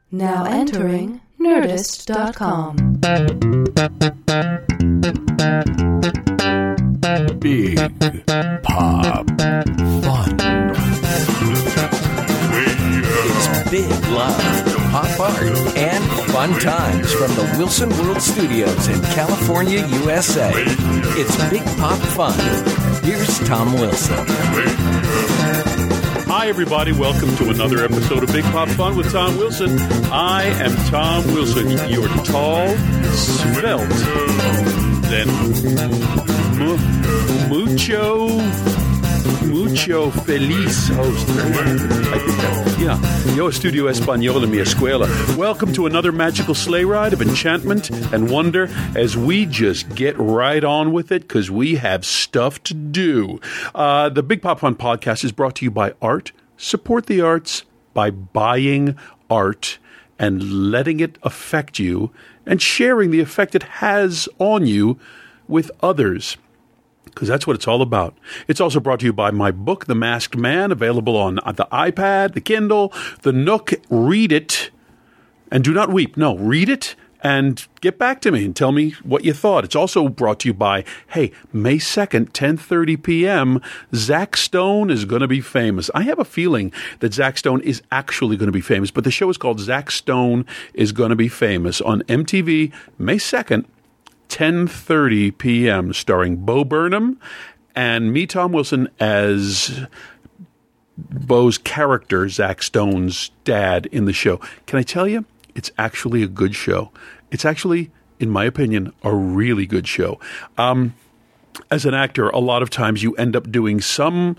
Now entering Nerdist.com. Big Pop Fun. It's big love, pop art, and fun times from the Wilson World Studios in California, USA. It's Big Pop Fun. Here's Tom Wilson. Hi, everybody. Welcome to another episode of Big Pop Fun with Tom Wilson. I am Tom Wilson, your tall, svelte, then mucho feliz host. I think that, yeah. Yo estudio español en mi escuela. Welcome to another magical sleigh ride of enchantment and wonder as we just get right on with it because we have stuff to do. The Big Pop Fun podcast is brought to you by Art. Support the arts by buying art and letting it affect you and sharing the effect it has on you with others. Because that's what it's all about. It's also brought to you by my book, The Masked Man, available on the iPad, the Kindle, the Nook. Read it and do not weep. No, read it and get back to me and tell me what you thought. It's also brought to you by, hey, May 2nd, 10:30 p.m., Zach Stone is going to be famous. I have a feeling that Zach Stone is actually going to be famous, but the show is called Zach Stone is going to be famous on MTV, May 2nd, 10:30 p.m., starring Bo Burnham and me, Tom Wilson, as Bo's character, Zach Stone's dad, in the show. Can I tell you, it's actually a good show. It's actually, in my opinion, a really good show. As an actor, a lot of times you end up doing some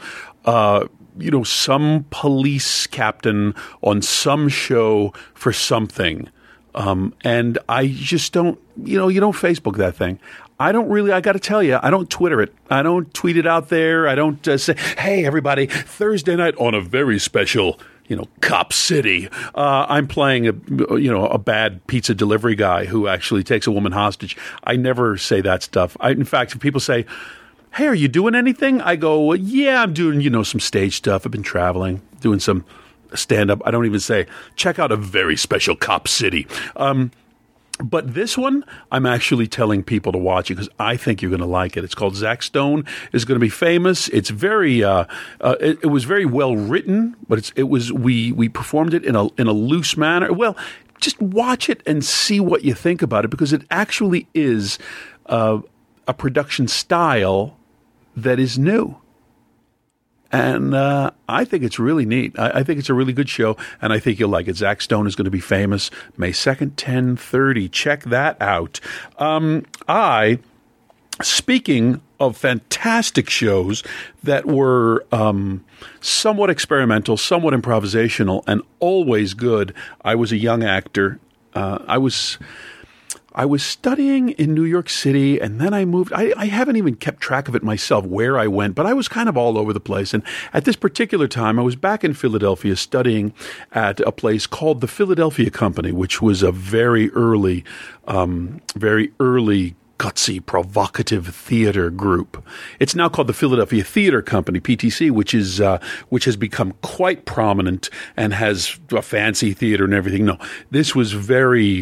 police captain on some show for something. And I just don't, you don't Facebook that thing. I got to tell you, I don't Twitter it. I don't tweet it out there. I don't say, hey, everybody, Thursday night on a very special, Cop City. I'm playing a bad pizza delivery guy who actually takes a woman hostage. I never say that stuff. In fact, if people say, hey, are you doing anything? I go, well, yeah, I'm doing, some stage stuff. I've been traveling, doing some stand-up. I don't even say, check out a very special Cop City. But this one, I'm actually telling people to watch it because I think you're going to like it. It's called Zach Stone is going to be famous. It's very, it was very well written, but we performed it in a loose manner. Well, just watch it and see what you think about it because it actually is a production style that is new. And I think it's really neat. I think it's a really good show, and I think you'll like it. Zach Stone is going to be famous May 2nd, 10:30. Check that out. Speaking of fantastic shows that were somewhat experimental, somewhat improvisational, and always good, I was a young actor. I was studying in New York City, and then I moved. I haven't even kept track of it myself, where I went, but I was kind of all over the place. And at this particular time, I was back in Philadelphia studying at a place called the Philadelphia Company, which was a very early, gutsy, provocative theater group. It's now called the Philadelphia Theater Company, PTC, which has become quite prominent and has a fancy theater and everything. No, this is very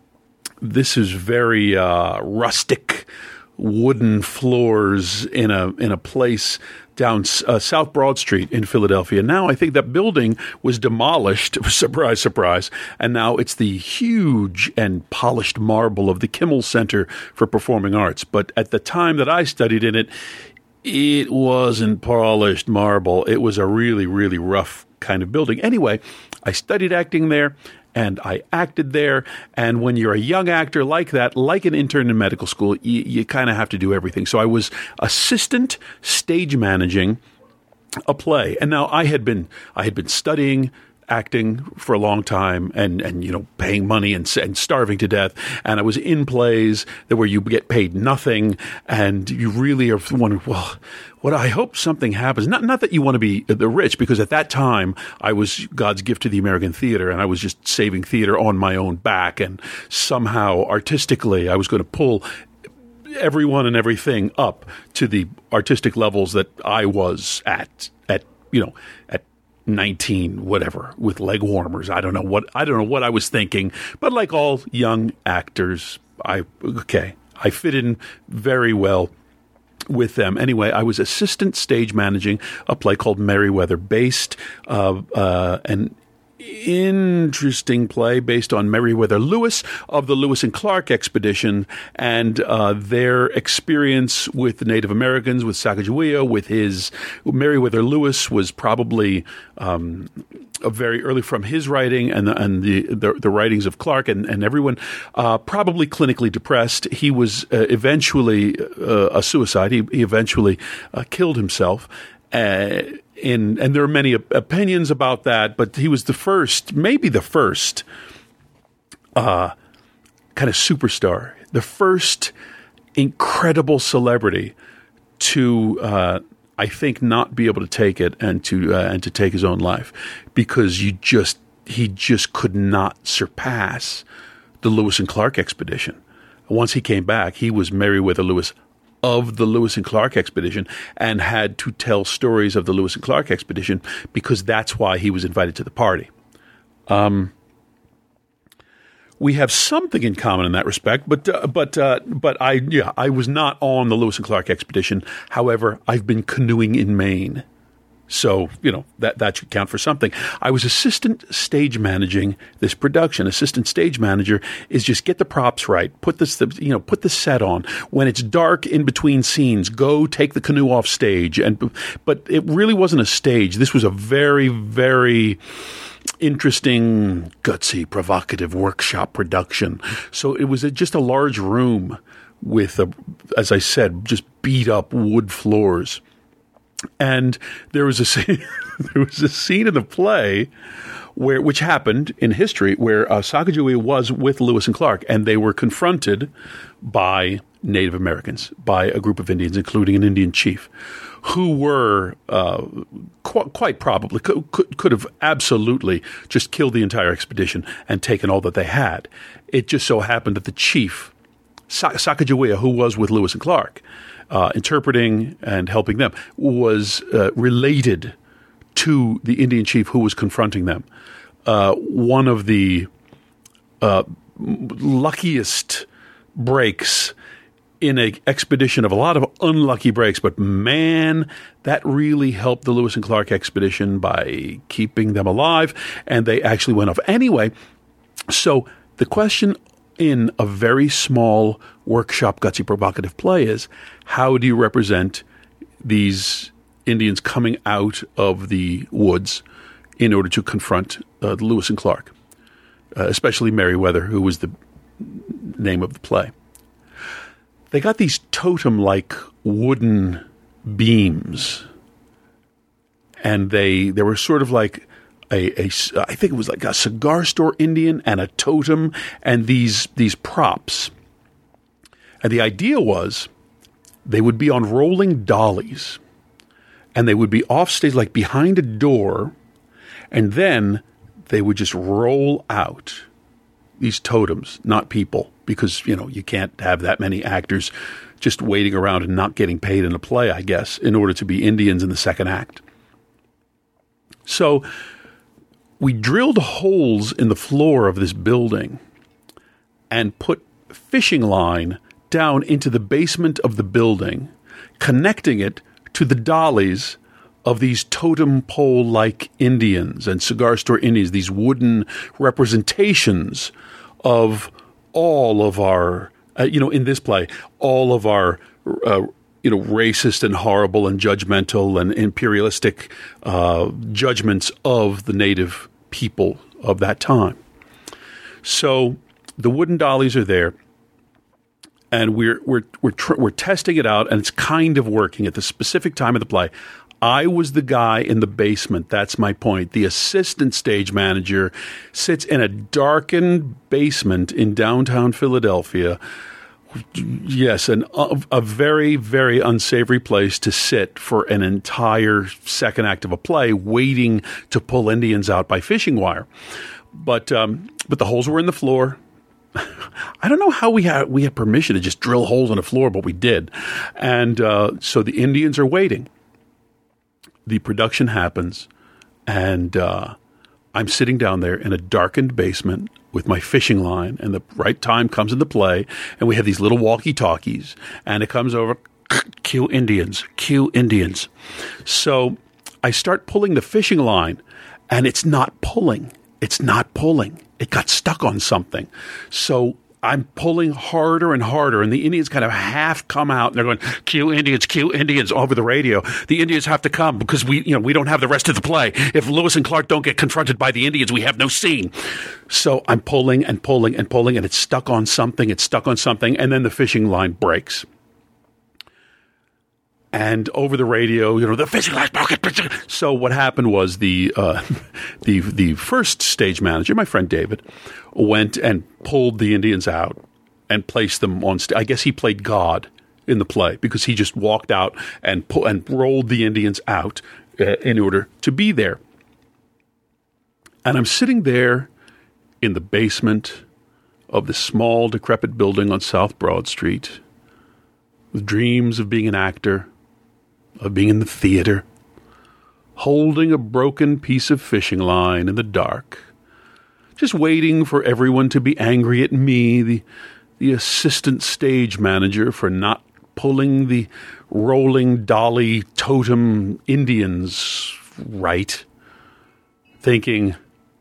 rustic, wooden floors in a place down South Broad Street in Philadelphia. Now I think that building was demolished, surprise, surprise, and now it's the huge and polished marble of the Kimmel Center for Performing Arts. But at the time that I studied in it, it wasn't polished marble. It was a really, really rough kind of building. Anyway, I studied acting there. And I acted there. And when you're a young actor like that, like an intern in medical school, you kind of have to do everything. So I was assistant stage managing a play. And now I had been studying acting for a long time and paying money and starving to death. And I was in plays where you get paid nothing and you really are wondering, well, what I hope something happens. Not that you want to be the rich, because at that time I was God's gift to the American theater and I was just saving theater on my own back. And somehow artistically I was going to pull everyone and everything up to the artistic levels that I was at 19, whatever, with leg warmers. I don't know what I was thinking, but like all young actors, I fit in very well with them. Anyway, I was assistant stage managing a play called Merryweather, based an interesting play based on Meriwether Lewis of the Lewis and Clark expedition and their experience with the Native Americans, with Sacagawea, with his Meriwether Lewis was probably very early from his writing and the writings of Clark and everyone, probably clinically depressed. He was eventually a suicide. He eventually killed himself. And there are many opinions about that, but he was maybe the first kind of superstar, the first incredible celebrity to, I think, not be able to take it and to take his own life, because he just could not surpass the Lewis and Clark expedition. Once he came back, he was Meriwether Lewis of the Lewis and Clark expedition and had to tell stories of the Lewis and Clark expedition because that's why he was invited to the party. We have something in common in that respect, but I was not on the Lewis and Clark expedition. However, I've been canoeing in Maine. So, that should count for something. I was assistant stage managing this production. Assistant stage manager is just get the props right, put the set on. When it's dark in between scenes, go take the canoe off stage. But it really wasn't a stage. This was a very, very interesting, gutsy, provocative workshop production. So it was just a large room with, as I said, just beat up wood floors. And there was a scene in the play which happened in history where Sacagawea was with Lewis and Clark, and they were confronted by Native Americans, by a group of Indians, including an Indian chief, who were quite probably could have absolutely just killed the entire expedition and taken all that they had. It just so happened that the chief, Sacagawea, who was with Lewis and Clark, interpreting and helping them, was related to the Indian chief who was confronting them. One of the luckiest breaks in an expedition of a lot of unlucky breaks, but man, that really helped the Lewis and Clark expedition by keeping them alive, and they actually went off. Anyway, so the question in a very small workshop, gutsy, provocative play is, how do you represent these Indians coming out of the woods in order to confront Lewis and Clark, especially Merryweather, who was the name of the play? They got these totem-like wooden beams, and they were sort of like I think it was like a cigar store Indian and a totem and these props. And the idea was they would be on rolling dollies, and they would be off stage, like behind a door, and then they would just roll out these totems, not people, because, you can't have that many actors just waiting around and not getting paid in a play, I guess, in order to be Indians in the second act. So we drilled holes in the floor of this building and put fishing line down into the basement of the building, connecting it to the dollies of these totem pole-like Indians and cigar store Indians, these wooden representations of all of our, in this play, all of our, racist and horrible and judgmental and imperialistic judgments of the native people of that time. So the wooden dollies are there, and we're testing it out, and it's kind of working at the specific time of the play. I was the guy in the basement. That's my point. The assistant stage manager sits in a darkened basement in downtown Philadelphia. Yes, a very, very unsavory place to sit for an entire second act of a play, waiting to pull Indians out by fishing wire. But the holes were in the floor. I don't know how we had permission to just drill holes in the floor, but we did. And so the Indians are waiting. The production happens. And I'm sitting down there in a darkened basement with my fishing line, and the right time comes into play, and we have these little walkie-talkies, and it comes over, cue Indians, cue Indians. So I start pulling the fishing line, and it's not pulling. It's not pulling. It got stuck on something. So I'm pulling harder and harder, and the Indians kind of half come out, and they're going, cue Indians over the radio. The Indians have to come because we don't have the rest of the play. If Lewis and Clark don't get confronted by the Indians, we have no scene. So I'm pulling and pulling and pulling, and it's stuck on something, and then the fishing line breaks. And over the radio, the fishing line broken. So what happened was the first stage manager, my friend David, went and pulled the Indians out and placed them on stage. I guess he played God in the play because he just walked out and rolled the Indians out in order to be there. And I'm sitting there in the basement of this small, decrepit building on South Broad Street with dreams of being an actor, of being in the theater, holding a broken piece of fishing line in the dark, just waiting for everyone to be angry at me, the assistant stage manager, for not pulling the rolling dolly totem Indians right, thinking,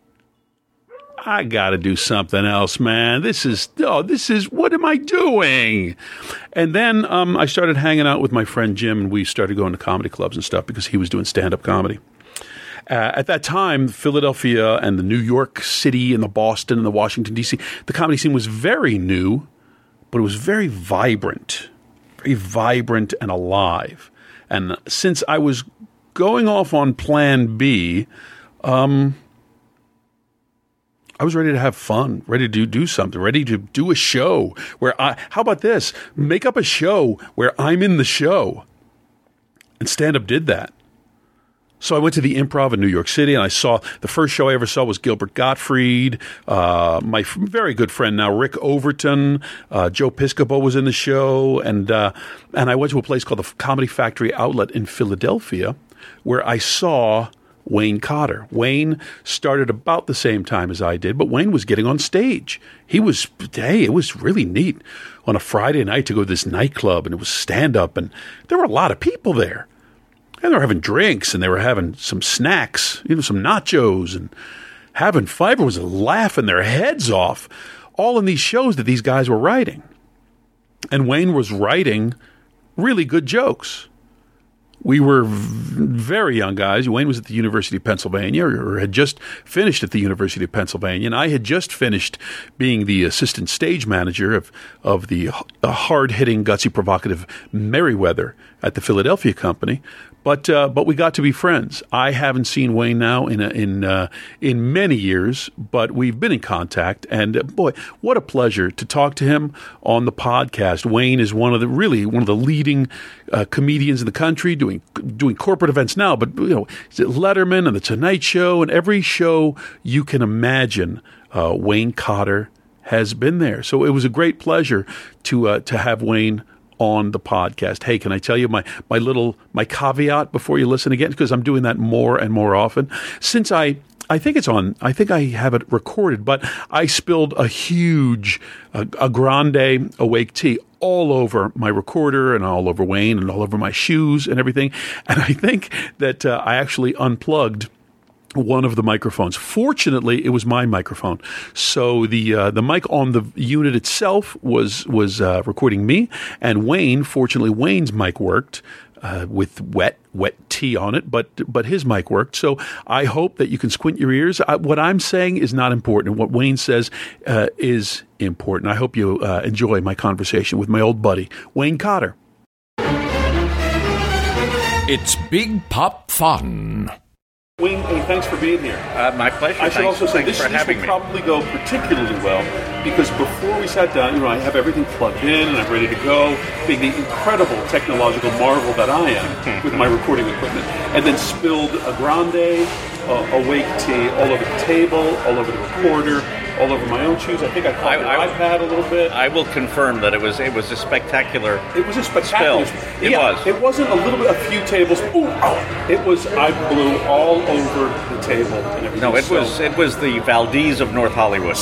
I got to do something else, man. This is, what am I doing? And then I started hanging out with my friend Jim, and we started going to comedy clubs and stuff because he was doing stand-up comedy. At that time, Philadelphia and the New York City and the Boston and the Washington, D.C., the comedy scene was very new, but it was very vibrant and alive. And since I was going off on Plan B, I was ready to have fun, ready to do something, ready to do a show where how about this? Make up a show where I'm in the show. And stand-up did that. So I went to the Improv in New York City, and I saw, the first show I ever saw was Gilbert Gottfried, my very good friend now, Rick Overton, Joe Piscopo was in the show, and I went to a place called the Comedy Factory Outlet in Philadelphia, where I saw Wayne Cotter. Wayne started about the same time as I did, but Wayne was getting on stage. It was really neat on a Friday night to go to this nightclub, and it was stand-up, and there were a lot of people there. And they were having drinks, and they were having some snacks, some nachos, and having fun. Everyone was laughing their heads off, all in these shows that these guys were writing. And Wayne was writing really good jokes. We were very young guys. Wayne was at the University of Pennsylvania, or had just finished at the University of Pennsylvania, and I had just finished being the assistant stage manager of the hard-hitting, gutsy, provocative Merriweather at the Philadelphia company. But we got to be friends. I haven't seen Wayne now in many years, but we've been in contact. And boy, what a pleasure to talk to him on the podcast. Wayne is one of the leading comedians in the country, doing corporate events now. But he's at Letterman and the Tonight Show and every show you can imagine. Wayne Cotter has been there, so it was a great pleasure to have Wayne on the podcast. Hey, can I tell you my caveat before you listen again? Because I'm doing that more and more often. Since I think it's on, I think I have it recorded, but I spilled a huge, a grande awake tea all over my recorder and all over Wayne and all over my shoes and everything. And I think that I actually unplugged one of the microphones. Fortunately, it was my microphone. So the mic on the unit itself was recording me, and fortunately, Wayne's mic worked with wet tea on it, but his mic worked. So I hope that you can squint your ears. What I'm saying is not important. What Wayne says is important. I hope you enjoy my conversation with my old buddy, Wayne Cotter. It's Big Pop Fun. Wayne, thanks for being here. My pleasure. I should also say this will probably go particularly well because before we sat down, I have everything plugged in and I'm ready to go, being the incredible technological marvel that I am with my recording equipment, and then spilled a grande, awake tea all over the table, all over the recorder, all over my own shoes. I think I caught my iPad a little bit. I will confirm that it was a spectacular. It was a spectacular spill. It was. It wasn't a little bit, a few tables. Ooh, oh. It was. I blew all over the table and everything. No, it was the Valdez of North Hollywood.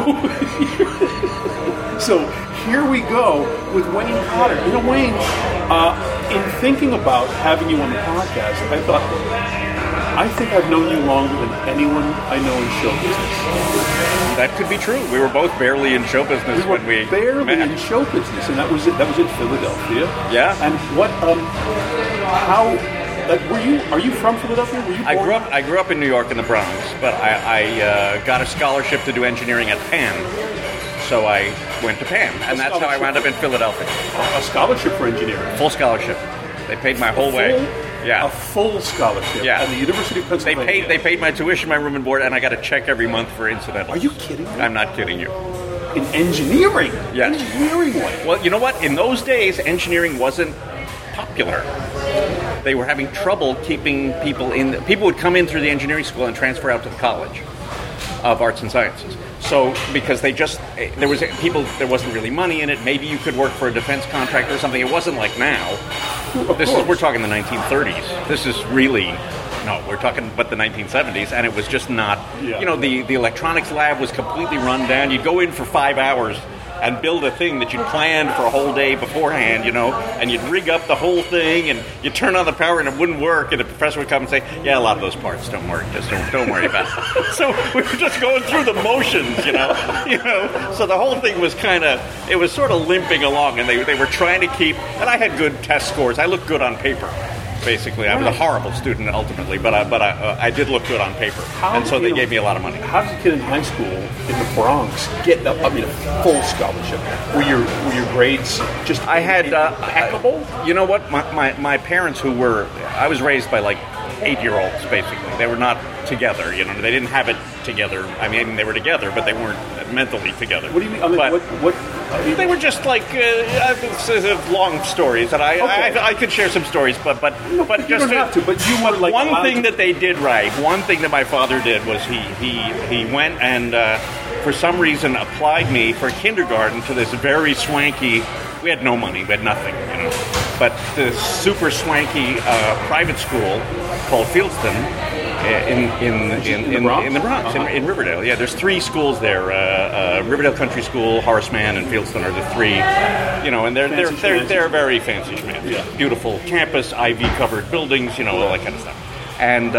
So here we go with Wayne Cotter. You know, Wayne, in thinking about having you on the podcast, I thought, I think I've known you longer than anyone I know in show business. That could be true. We were both barely in show business when we barely met. in show business, and that was it. That was in Philadelphia. Yeah. And what? How? Are you from Philadelphia? Were you born? I grew up in New York in the Bronx, but I got a scholarship to do engineering at Penn. So I went to Penn, and that's how I wound up in Philadelphia. A scholarship for engineering? Full scholarship. They paid my whole way. Yeah. A full scholarship at the University of Pennsylvania. They paid my tuition, my room and board, and I got a check every month for incidentals. Are you kidding me? I'm not kidding you. In engineering? Yes. Engineering way? Well, you know what? In those days, engineering wasn't popular. They were having trouble keeping people in. People would come in through the engineering school and transfer out to the College of Arts and Sciences. So, because there wasn't really money in it. Maybe you could work for a defense contractor or something. It wasn't like now. We're talking the 1930s. This is really, we're talking about the 1970s, and it was just not. Yeah. You know, the electronics lab was completely run down. You'd go in for 5 hours and build a thing that you'd planned for a whole day beforehand, and you'd rig up the whole thing, and you'd turn on the power, and it wouldn't work, and the professor would come and say, yeah, a lot of those parts don't work, just don't worry about it. So we were just going through the motions, so the whole thing was it was sort of limping along, and they were trying to keep, and I had good test scores, I looked good on paper. Basically, I was a horrible student ultimately, but I did look good on paper, and so they gave me a lot of money. How did a kid in high school in the Bronx get a full scholarship? Were your grades just I had impeccable? You know what? My parents, I was raised by like 8-year-olds basically. They were not together. They didn't have it together. I mean, they were together, but they weren't mentally together. What do you mean? I mean, what they were just like long stories, and I could share some stories, but you just don't have to. But you were like one thing that they did right. One thing that my father did was he went and for some reason applied me for kindergarten to this very swanky. We had no money, we had nothing, but this super swanky private school called Fieldston. In the Bronx, in Riverdale. Yeah, there's 3 schools there. Riverdale Country School, Horace Mann, and Fieldston are the 3. And they're very fancy schmancy. Yeah. Beautiful campus, ivy-covered buildings, all that kind of stuff. And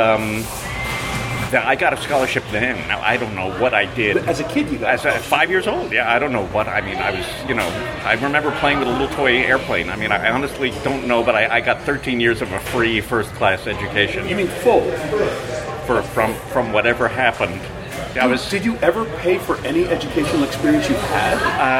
I got a scholarship then. Now I don't know what I did. As a kid, you got at 5 years old. Yeah, I don't know what. I mean, I was, I remember playing with a little toy airplane. I mean, I honestly don't know, but I got 13 years of a free first-class education. You mean full? From whatever happened. Did you ever pay for any educational experience you had?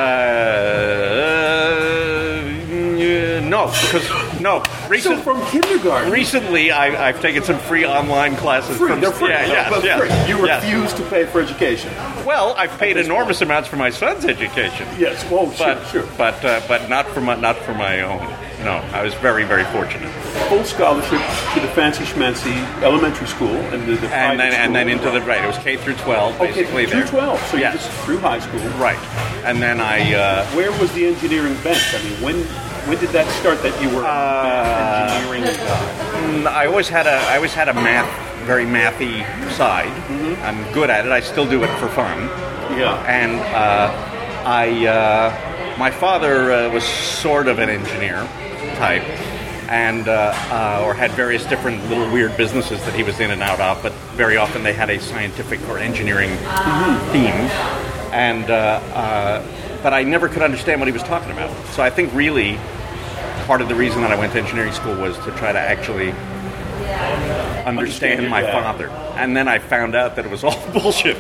No. So from kindergarten. Recently, I've taken some free online classes. They're free. Yeah. You refuse to pay for education. Well, I've paid enormous amounts for my son's education. Yes. Well, sure. But not for my own. No, I was very, very fortunate. Full scholarship to the fancy schmancy elementary school and the and then into the it was K through 12 basically through 12. So yes. You just through high school, right? And then I where was the engineering bent? I mean, when did that start? That you were engineering guy? I always had a very mathy side. Mm-hmm. I'm good at it. I still do it for fun. Yeah. And my father was sort of an engineer type, and or had various different little weird businesses that he was in and out of, but very often they had a scientific or engineering theme, and but I never could understand what he was talking about. So I think really part of the reason that I went to engineering school was to try to actually understand my father, and then I found out that it was all bullshit.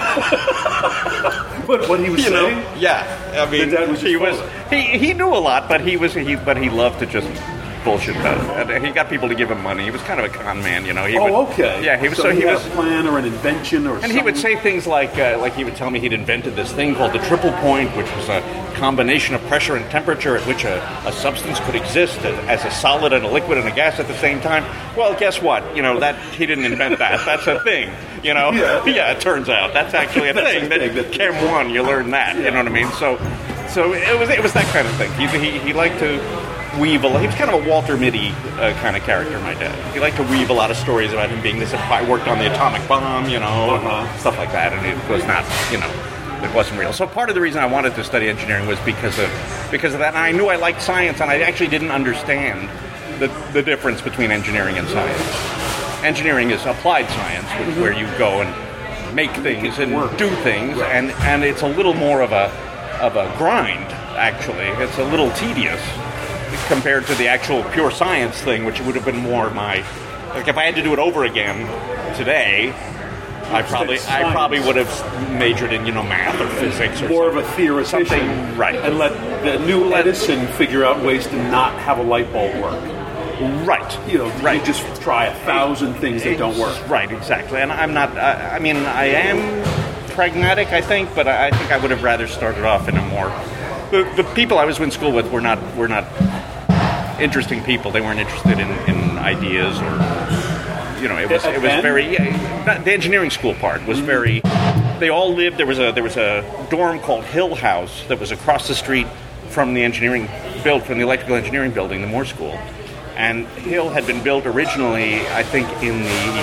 But what he was saying? Yeah. I mean, he knew a lot, but he loved to just bullshit about it. He got people to give him money. He was kind of a con man, you know. Okay. Yeah, he was. So he had a plan or an invention or something. And he would say things like he would tell me he'd invented this thing called the triple point, which was a combination of pressure and temperature at which a substance could exist as a solid and a liquid and a gas at the same time. Well, guess what? You know, that he didn't invent that. That's a thing, you know. Yeah, it turns out that's actually a thing. That Chem 1, you learn that. You know what I mean? So it was that kind of thing. He liked to weave he was kind of a Walter Mitty kind of character, my dad. He liked to weave a lot of stories about him being I worked on the atomic bomb, you know, stuff like that, and it was not, you know, it wasn't real. So part of the reason I wanted to study engineering was because of that, and I knew I liked science, and I actually didn't understand the difference between engineering and science. Engineering is applied science, which is where you go and make things and do things, and it's a little more of a grind, actually. It's a little tedious compared to the actual pure science thing, which would have been more like if I had to do it over again today, I probably would have majored in, you know, math or physics or more of a theoretician, something, right? And let the new Edison figure out ways to not have a light bulb work. Right. You know, you just try 1,000 things that don't work. Right, exactly. And I'm not, I mean, I am pragmatic, I think, but I think I would have rather started off in a more... The people I was in school with were not interesting people. They weren't interested in ideas or... You know, it was very... the engineering school part was very... They all lived... There was a dorm called Hill House that was across the street from the electrical engineering building, the Moore School. And Hill had been built originally, I think, in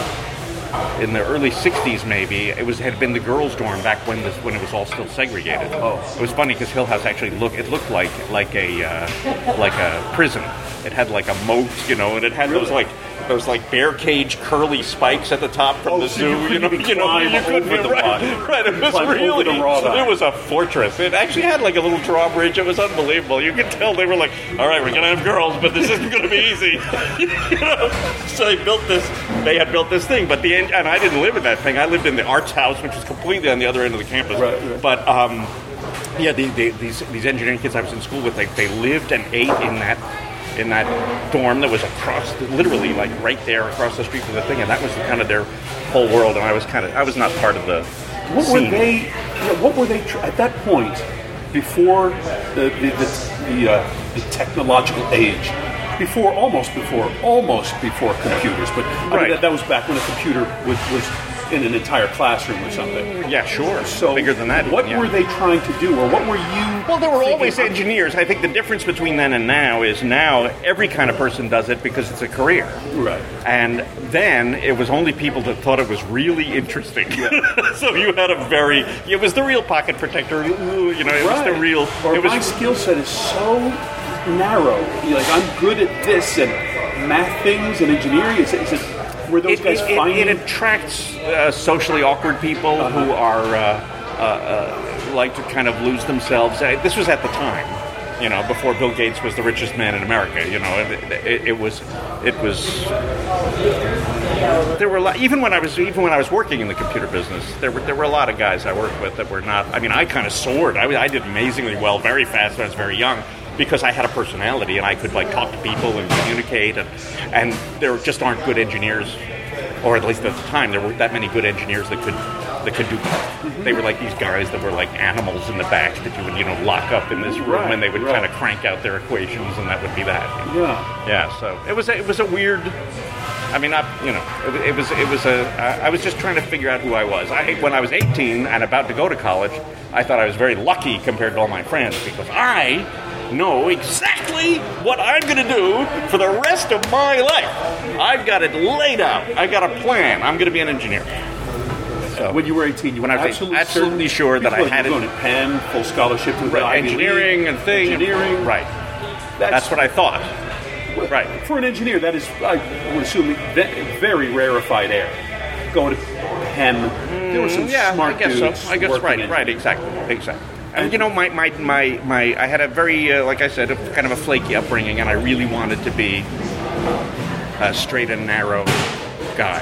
the early '60s, maybe. Had been the girls' dorm back when it was all still segregated. Oh, it was funny because Hill House actually looked like a prison. It had like a moat, you know, and it had those bear cage curly spikes at the top from the zoo. You couldn't right. It was really it was a fortress. It actually had like a little drawbridge. It was unbelievable. You could tell they were like, all right, we're gonna have girls, but this isn't gonna be easy. You know? So they had built this thing, but and I didn't live in that thing. I lived in the arts house, which was completely on the other end of the campus. Right. But yeah, these engineering kids I was in school with, they lived and ate in that dorm that was literally like right there across the street from the thing, and that was kind of their whole world. And I was not part of the scene. What were they at that point before the technological age? Almost before computers, but I mean, that was back when a computer was in an entire classroom or something. Yeah, sure. So bigger than that. What were they trying to do, or what were you? Well, there were always engineers. I think the difference between then and now is now every kind of person does it because it's a career. Right. And then it was only people that thought it was really interesting. Yeah. So you had it was the real pocket protector. You know, it was the real. My skill set is so narrow. Like, I'm good at this and math things and engineering. Is it? Were those guys finding? It attracts socially awkward people who are like to kind of lose themselves. This was at the time, you know, before Bill Gates was the richest man in America. You know, it was. There were even when I was working in the computer business, there were a lot of guys I worked with that were not. I mean, I kind of soared. I did amazingly well, very fast when I was very young, because I had a personality and I could like talk to people and communicate, and there just aren't good engineers, or at least at the time there weren't that many good engineers that could do that. They were like these guys that were like animals in the back that you would, you know, lock up in this room, and they would kind of crank out their equations, and that would be that. Yeah. So it was a weird. I mean, I was just trying to figure out who I was. When I was 18 and about to go to college, I thought I was very lucky compared to all my friends because I know exactly what I'm going to do for the rest of my life. I've got it laid out. I've got a plan. I'm going to be an engineer. So, when you were 18, you were absolutely sure that I had it. Going to Penn, full scholarship to engineering and thing. Engineering. Right. That's what I thought. Right. For an engineer, that is, I would assume, very rarefied air. Going to Penn, there were some smart dudes. So. I guess right, exactly. And you know, my I had a very, like I said, kind of a flaky upbringing, and I really wanted to be a straight and narrow guy.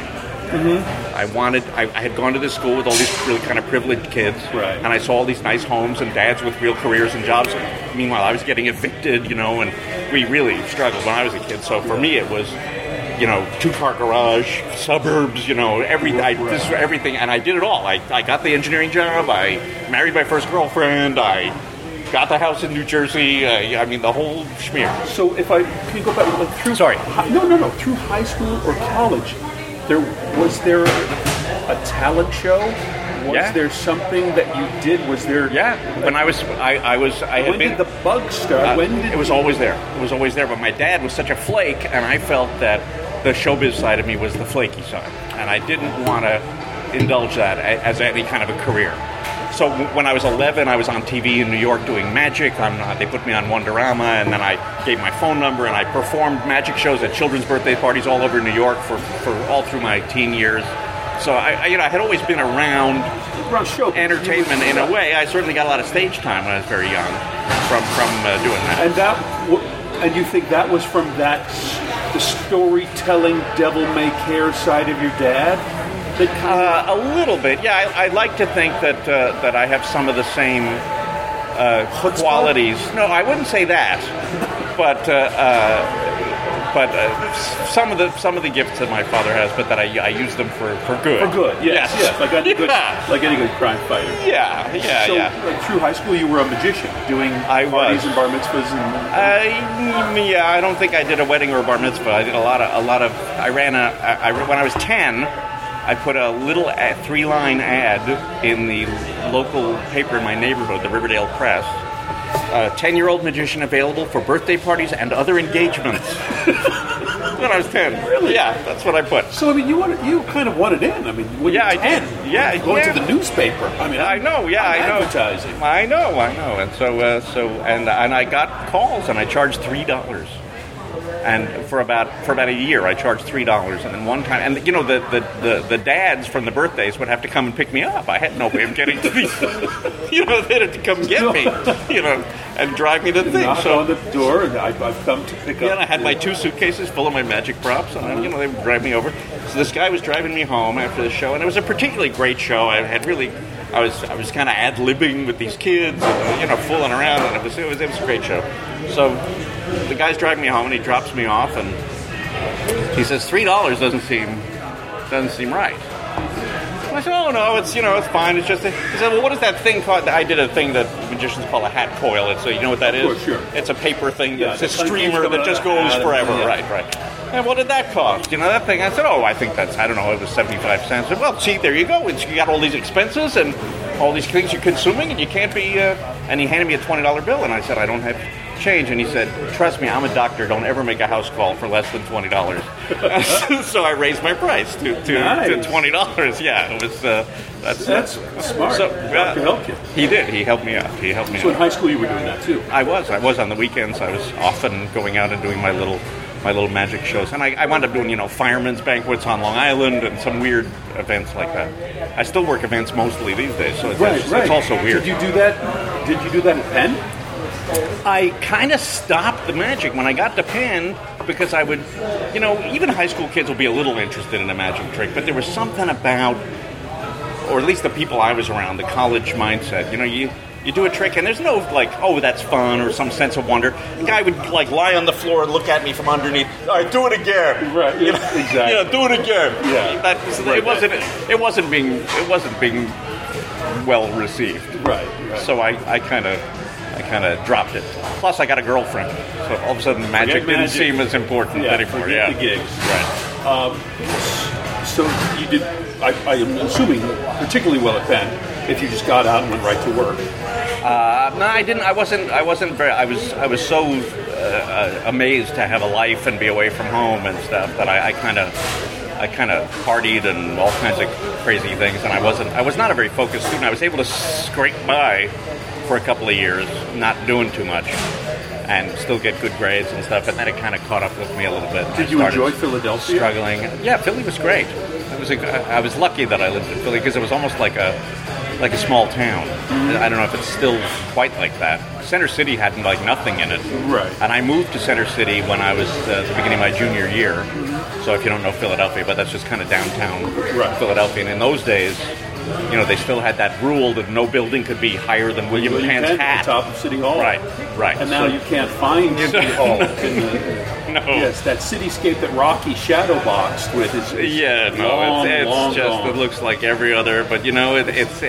I had gone to this school with all these really kind of privileged kids, Right. and I saw all these nice homes and dads with real careers and jobs. And meanwhile, I was getting evicted, and we really struggled when I was a kid. So for me, it was, 2-car garage, suburbs, everything, and I did it all. I got the engineering job. I married my first girlfriend. I got the house in New Jersey. The whole schmear. So if I can go back through... Sorry. No. Through high school or college, was there a talent show? Was there something that you did? Was there... Yeah. When I had when been... did the bug start? It was always there. It was always there. But my dad was such a flake, and I felt that the showbiz side of me was the flaky side. And I didn't want to indulge that as any kind of a career. So when I was 11, I was on TV in New York doing magic. They put me on Wonderama, and then I gave my phone number, and I performed magic shows at children's birthday parties all over New York for all through my teen years. So I had always been around show entertainment in a way. I certainly got a lot of stage time when I was very young from doing that. And you think that was from the storytelling, devil-may-care side of your dad? A little bit, yeah. I like to think that I have some of the same qualities. No, I wouldn't say that, but some of the gifts that my father has, but that I use them for good. For good, yes. Like any good crime fighter. So, like, through high school, you were a magician, doing parties and bar mitzvahs. I don't think I did a wedding or a bar mitzvah. I did a lot of. When I was 10. I put a little 3-line ad in the local paper in my neighborhood, the Riverdale Press. 10-year-old magician available for birthday parties and other engagements. When I was 10. Really? Yeah, that's what I put. So, you kind of wanted in. When you were 10. I did. Yeah, going to the newspaper. I know. Advertising. I know. And so I got calls, and I charged $3. And for about a year, I charged $3. And then one time, and the dads from the birthdays would have to come and pick me up. I had no way of getting to these. They had to come get me, and drive me to the thing. Knock on the door, and I've come to pick up. Yeah, and I had my 2 suitcases full of my magic props, and they would drive me over. So this guy was driving me home after the show, and it was a particularly great show. I was kind of ad-libbing with these kids, and, fooling around, and it was a great show. So the guy's driving me home, and he drops me off, and he says $3 doesn't seem right. And I said, oh no, it's fine. It's just he said, well, what is that thing called? I did a thing that magicians call a hat coil. It's you know what that is? Sure. It's a paper thing. It's a streamer that just goes forever. Yeah. Right. And what did that cost? That thing. I said, I think that's, I don't know, it was 75 cents. I said, well, see, there you go. You got all these expenses and all these things you're consuming, and you can't be. And he handed me a $20 bill, and I said, I don't have change. And he said, trust me, I'm a doctor. Don't ever make a house call for less than $20. So I raised my price to $20. Yeah, it was. That's smart. So, doctor helped you. He did. He helped me out. So in high school, you were doing that too. I was on the weekends. I was often going out and doing my little magic shows, and I wound up doing firemen's banquets on Long Island and some weird events like that. I still work events mostly these days, so it's also weird. Did you do that at Penn? I kind of stopped the magic when I got to Penn because I would, even high school kids will be a little interested in a magic trick, but there was something about, or at least the people I was around, the college mindset. You do a trick, and there's no, that's fun, or some sense of wonder. The guy would, lie on the floor and look at me from underneath. All right, do it again. Right, exactly. Do it again. Yeah. It wasn't being well received. Right. So I kind of dropped it. Plus, I got a girlfriend, so all of a sudden magic didn't seem as important anymore. Forget the gigs. Right. So you did, I am assuming, particularly well at Penn, if you just got out and went right to work. No, I didn't. I wasn't very. I was so amazed to have a life and be away from home and stuff that I kind of partied and all kinds of crazy things, and I was not a very focused student. I was able to scrape by for a couple of years, not doing too much, and still get good grades and stuff. And then it kind of caught up with me a little bit. Did you enjoy Philadelphia? Struggling. Yeah, Philly was great. I was lucky that I lived in Philly because it was almost like like a small town. I don't know if it's still quite like that. Center City had like nothing in it. Right. And I moved to Center City when I was at the beginning of my junior year. So if you don't know Philadelphia, but that's just kind of downtown Philadelphia. And in those days, you know, they still had that rule that no building could be higher than William Penn's hat. At the top of City Hall. Right. And now you can't find City Hall. No. Yes, that cityscape that Rocky shadow boxed with is long, it's just gone. it looks like every other, but you know, it's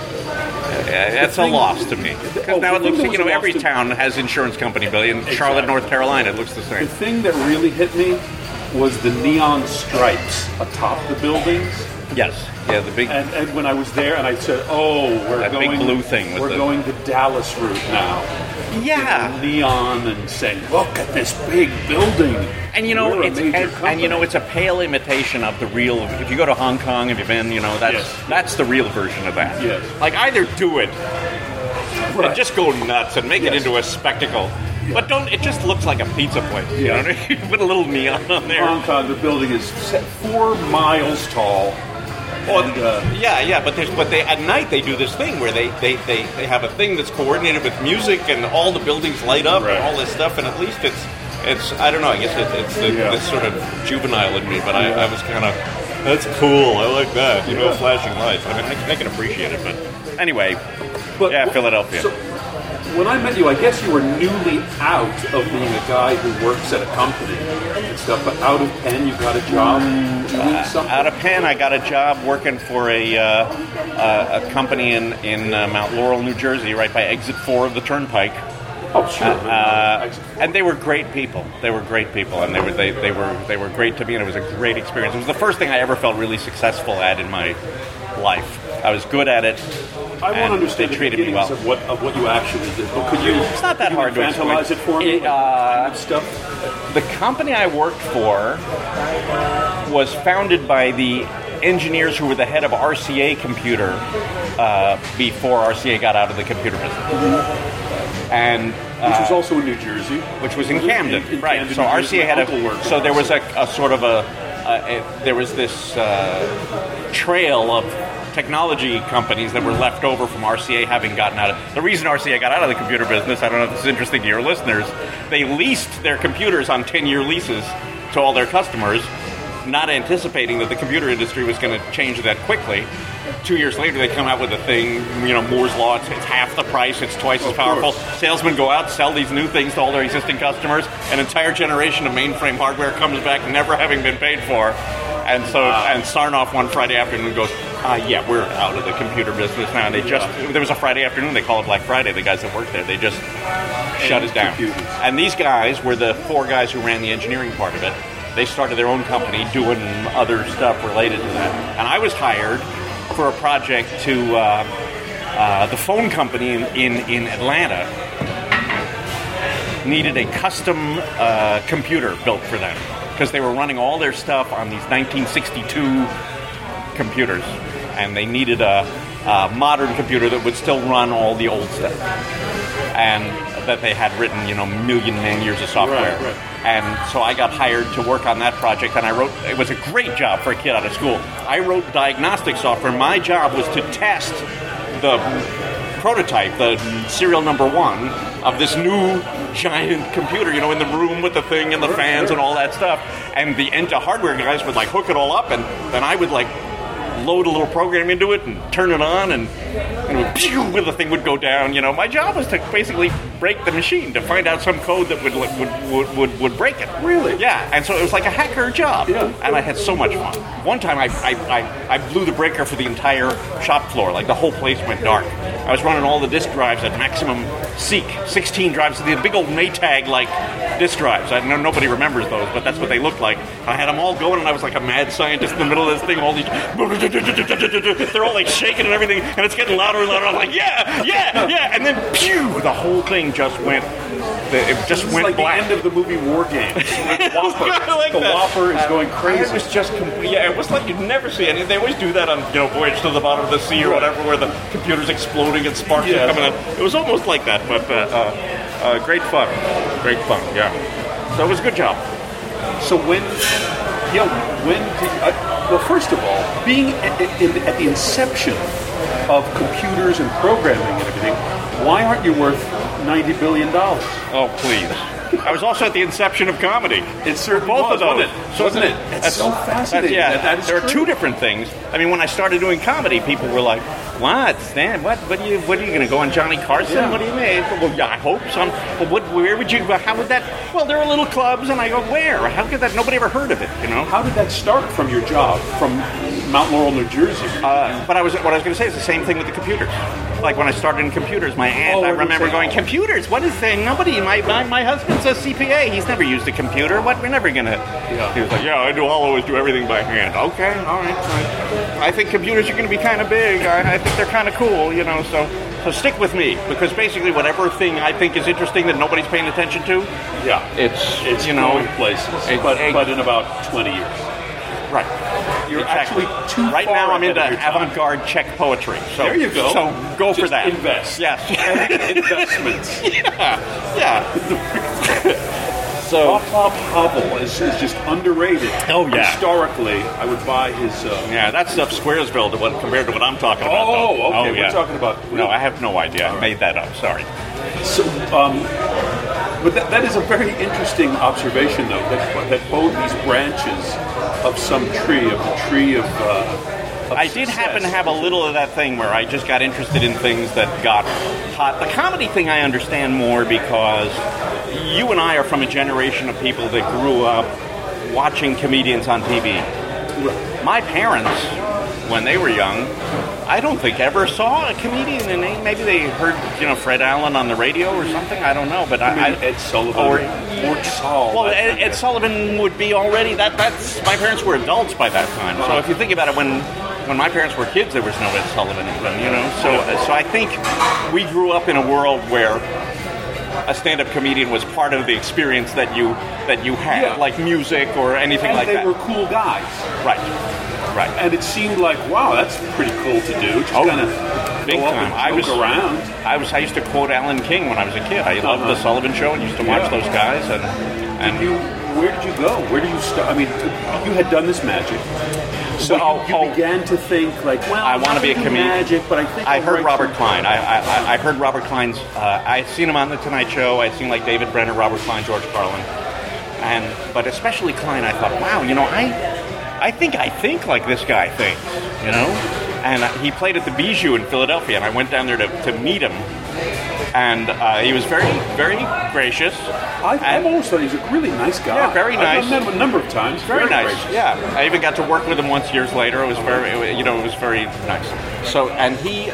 a loss to me. Because now it looks like, you know, every town has insurance company, but in Charlotte, North Carolina, it looks the same. The thing that really hit me was the neon stripes atop the buildings. Yes, yeah, the big and when I was there, and I said, "Oh, we're going big blue thing. We're going the Dallas route now." Yeah, neon and saying, "Look at this big building." And you know, it's a pale imitation of the real. If you go to Hong Kong, if you've been, you know, that's the real version of that. Yes. Like either do it and just go nuts and make it into a spectacle. But don't. It just looks like a pizza place. You know what I mean? Put a little neon on there. Hong Kong, the building is 4 miles tall. Well, but they at night they do this thing where they have a thing that's coordinated with music and all the buildings light up and all this stuff, and at least it's I don't know, I guess it's this sort of juvenile in me, but I was kind of, that's cool, I like that, you know, flashing lights. I mean, I can appreciate it, but anyway, Philadelphia. So, when I met you, I guess you were newly out of being a guy who works at a company and stuff, but out of Penn, you got a job doing something? Out of Penn, I got a job working for a company in Mount Laurel, New Jersey, right by Exit 4 of the Turnpike. Oh, sure. And they were great people. They were great people, and they were great to me, and it was a great experience. It was the first thing I ever felt really successful at in my life. I was good at it. I won't understand they treated me well. of what you actually did. But could you? It's not that hard to explain. It for me. Stuff. The company I worked for was founded by the engineers who were the head of RCA Computer before RCA got out of the computer business. And which was also in New Jersey, which was in Camden, in right? Camden, so RCA had so there was a sort of there was this trail of technology companies that were left over from RCA having gotten out of... The reason RCA got out of the computer business, I don't know if this is interesting to your listeners, they leased their computers on 10-year leases to all their customers, not anticipating that the computer industry was going to change that quickly. 2 years later, they come out with a thing, you know, Moore's Law, it's half the price, it's twice as powerful. Salesmen go out, sell these new things to all their existing customers. An entire generation of mainframe hardware comes back never having been paid for. And so, and Sarnoff one Friday afternoon goes, we're out of the computer business now. And there was a Friday afternoon, they call it Black Friday, the guys that worked there, they just shut it down. Computers. And these guys were the 4 guys who ran the engineering part of it. They started their own company doing other stuff related to that. And I was hired for a project to the phone company in Atlanta needed a custom computer built for them because they were running all their stuff on these 1962 computers, and they needed a modern computer that would still run all the old stuff, and that they had written, you know, million man years of software. Right. And so I got hired to work on that project, and it was a great job for a kid out of school. I wrote diagnostic software. My job was to test the prototype, the serial number 1 of this new giant computer, you know, in the room with the thing and the fans and all that stuff. And the hardware guys would, like, hook it all up, and then I would, like, load a little program into it and turn it on, and it would, pew, the thing would go down. You know, my job was to basically break the machine, to find out some code that would break it. Really? Yeah. And so it was like a hacker job. Yeah. And I had so much fun. One time I blew the breaker for the entire shop floor. Like, the whole place went dark. I was running all the disk drives at maximum seek, 16 drives, the big old Maytag like disk drives. I know nobody remembers those, but that's what they looked like. I had them all going, and I was like a mad scientist in the middle of this thing. All these, they're all like shaking and everything, and it's getting louder and louder. I'm like, yeah, and then pew, the whole thing just went. It just went like black. The end of the movie War Games. Whopper. Like the Whopper is going crazy. It was just it was like you'd never see any. They always do that on, you know, Voyage to the Bottom of the Sea or whatever, where the computer's exploding and sparks are coming out. It was almost like that, but great fun. Yeah. So it was a good job. So when did well, first of all, being at the inception of computers and programming and everything, why aren't you worth $90 billion? Oh, please. I was also at the inception of comedy. It certainly both was, of those. wasn't it? It's so fascinating. That is there are true. two different things. I mean, when I started doing comedy, people were like, "What, Stan? What are you going to go on Johnny Carson? Yeah. What do you mean?" Well, yeah, I hope so. Well, where would you? How would that? Well, there are little clubs, and I go, where? How could that? Nobody ever heard of it, you know. How did that start from your job from Mount Laurel, New Jersey? But what I was going to say is the same thing with the computers. Like when I started in computers, my aunt, I remember going, computers? What is that? Nobody, my husband's a CPA. He's never used a computer. What? We're never going to. Yeah. He was like, I'll always do everything by hand. Okay, all right. I think computers are going to be kind of big. I think they're kind of cool, you know, so stick with me. Because basically whatever thing I think is interesting that nobody's paying attention to, it's you know, going places. But in about 20 years. Right. You're actually too right far now I'm ahead into of your time. avant-garde Czech poetry. So there you go. So go Just for that. Invest. Yes. Investments. Yeah. So Václav Havel is just underrated. Oh, yeah. Historically, I would buy his. yeah, that stuff's Squaresville compared to what I'm talking about. Oh, though. okay. Yeah. We're talking about. No, I have no idea. I made that up. Sorry. So, but that is a very interesting observation, though, that both these branches of some tree, of the tree of I did happen to have a little of that thing where I just got interested in things that got hot. The comedy thing I understand more because you and I are from a generation of people that grew up watching comedians on TV. My parents, when they were young, I don't think ever saw a comedian, and maybe they heard, Fred Allen on the radio or something. I don't know, but Ed Sullivan or Mort Saul. Well, Ed Sullivan would be already that's my parents were adults by that time. So if you think about it, when my parents were kids, there was no Ed Sullivan even, So I think we grew up in a world where a stand-up comedian was part of the experience that you had, like music or anything like that. And they were cool guys. Right. And it seemed like, wow, that's pretty cool to do. Just kind of big time. I around. I used to quote Alan King when I was a kid. I loved the Sullivan Show and used to watch those guys. And where did you go? Where did you start? I mean, you had done this magic. So you began to think like, well, I want to be a comedian. Magic, but I think I heard Robert Klein. I heard Robert Klein's. I'd seen him on the Tonight Show. I'd seen like David Brenner, Robert Klein, George Carlin, but especially Klein. I thought, wow, I think like this guy thinks, And he played at the Bijou in Philadelphia, and I went down there to meet him. And he was very, very gracious. I've always thought he's a really nice guy. Yeah, very nice. I've met him a number of times. Very nice. Gracious. Yeah, I even got to work with him once years later. It was very nice. So, and